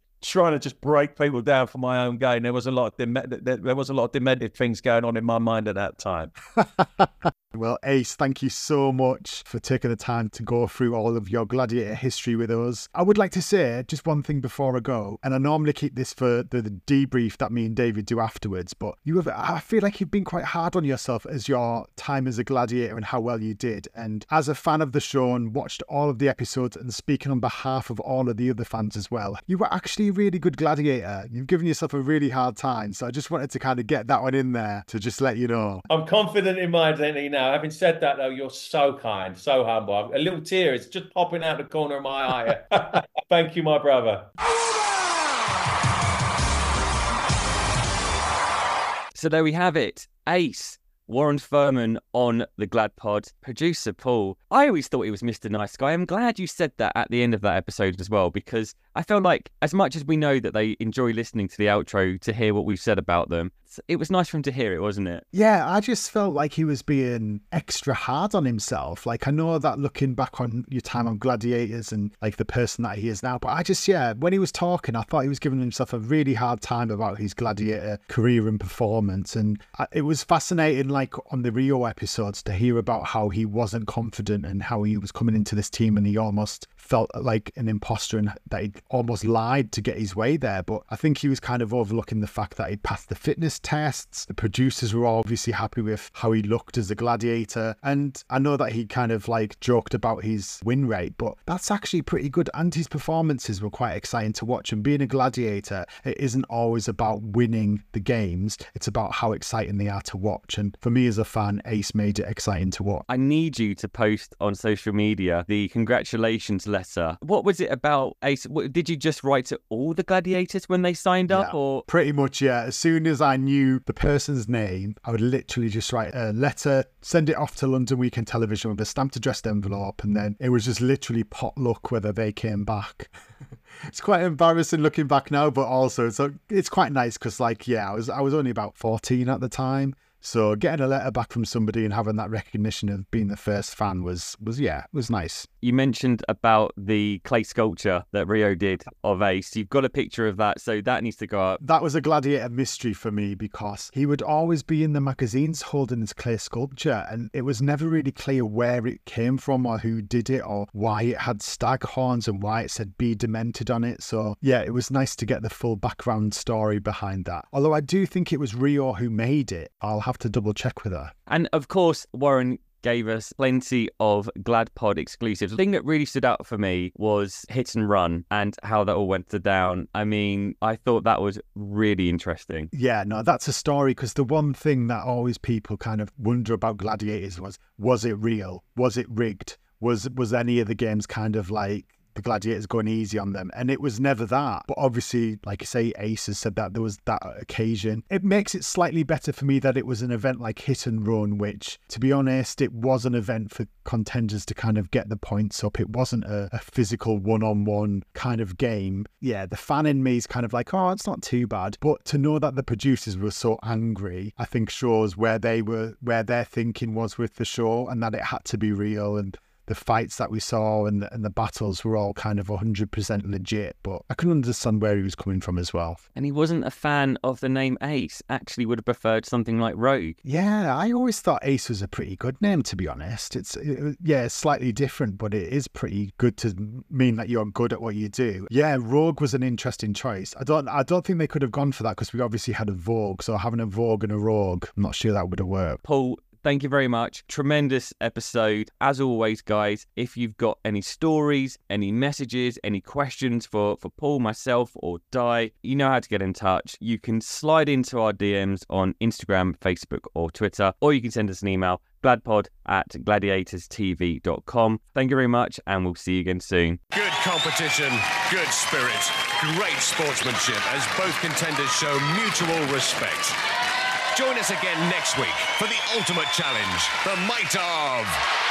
to just break people down for my own gain. There was a lot of demented things going on in my mind at that time.
Well, Ace, thank you so much for taking the time to go through all of your gladiator history with us. I would like to say just one thing before I go, and I normally keep this for the debrief that me and David do afterwards, but I feel like you've been quite hard on yourself as your time as a gladiator and how well you did. And as a fan of the show and watched all of the episodes and speaking on behalf of all of the other fans as well, you were actually a really good gladiator. You've given yourself a really hard time. So I just wanted to kind of get that one in there to just let you know.
I'm confident in my identity now. Having said that, though, you're so kind, so humble. A little tear is just popping out the corner of my eye. Thank you, my brother.
So there we have it. Ace, Warren Furman on the Glad Pod. Producer Paul, I always thought he was Mr. Nice Guy. I'm glad you said that at the end of that episode as well, because I felt like as much as we know that they enjoy listening to the outro to hear what we've said about them, it was nice for him to hear it, wasn't it?
Yeah, I just felt like he was being extra hard on himself. Like, I know that looking back on your time on Gladiators and like the person that he is now, but I just, when he was talking, I thought he was giving himself a really hard time about his Gladiator career and performance. And it was fascinating, like on the Rio episodes, to hear about how he wasn't confident and how he was coming into this team and he almost felt like an imposter and that he almost lied to get his way there. But I think he was kind of overlooking the fact that he passed the fitness tests. The producers were obviously happy with how he looked as a gladiator. And I know that he kind of like joked about his win rate, but that's actually pretty good. And his performances were quite exciting to watch. And being a gladiator, it isn't always about winning the games. It's about how exciting they are to watch. And for me as a fan, Ace made it exciting to watch.
I need you to post on social media the congratulations letter. What was it about Ace? Did you just write to all the gladiators when they signed up? Or
pretty much, yeah. As soon as I knew the person's name, I would literally just write a letter, send it off to London Weekend Television with a stamped addressed envelope, and then it was just literally potluck whether they came back. It's quite embarrassing looking back now, but also it's quite nice because, like, I was only about 14 at the time. So getting a letter back from somebody and having that recognition of being the first fan was nice.
You mentioned about the clay sculpture that Rio did of Ace. You've got a picture of that, so that needs to go up.
That was a gladiator mystery for me because he would always be in the magazines holding his clay sculpture, and it was never really clear where it came from or who did it or why it had stag horns and why it said Be Demented on it. So it was nice to get the full background story behind that. Although I do think it was Rio who made it. I'll have to double check with her.
And of course, Warren gave us plenty of GladPod exclusives. The thing that really stood out for me was Hit and Run and how that all went down. I mean, I thought that was really interesting.
Yeah, no, that's a story because the one thing that always people kind of wonder about Gladiators was it real? Was it rigged? Was any of the games kind of like the gladiators going easy on them? And it was never that. But obviously, like I say, Ace has said that there was that occasion. It makes it slightly better for me that it was an event like Hit and Run, which, to be honest, it was an event for contenders to kind of get the points up. It wasn't a physical one-on-one kind of game. Yeah, the fan in me is kind of like, oh, it's not too bad. But to know that the producers were so angry, I think shows where their thinking was with the show and that it had to be real. And the fights that we saw and the battles were all kind of 100% legit, but I can understand where he was coming from as well.
And he wasn't a fan of the name Ace, actually would have preferred something like Rogue.
Yeah, I always thought Ace was a pretty good name, to be honest. It's slightly different, but it is pretty good to mean that you're good at what you do. Yeah, Rogue was an interesting choice. I don't think they could have gone for that because we obviously had a Vogue, so having a Vogue and a Rogue, I'm not sure that would have worked.
Paul, thank you very much. Tremendous episode. As always, guys, if you've got any stories, any messages, any questions for Paul, myself, or Di, you know how to get in touch. You can slide into our DMs on Instagram, Facebook, or Twitter, or you can send us an email, gladpod@gladiatorstv.com. Thank you very much, and we'll see you again soon.
Good competition, good spirit, great sportsmanship as both contenders show mutual respect. Join us again next week for the ultimate challenge, the might of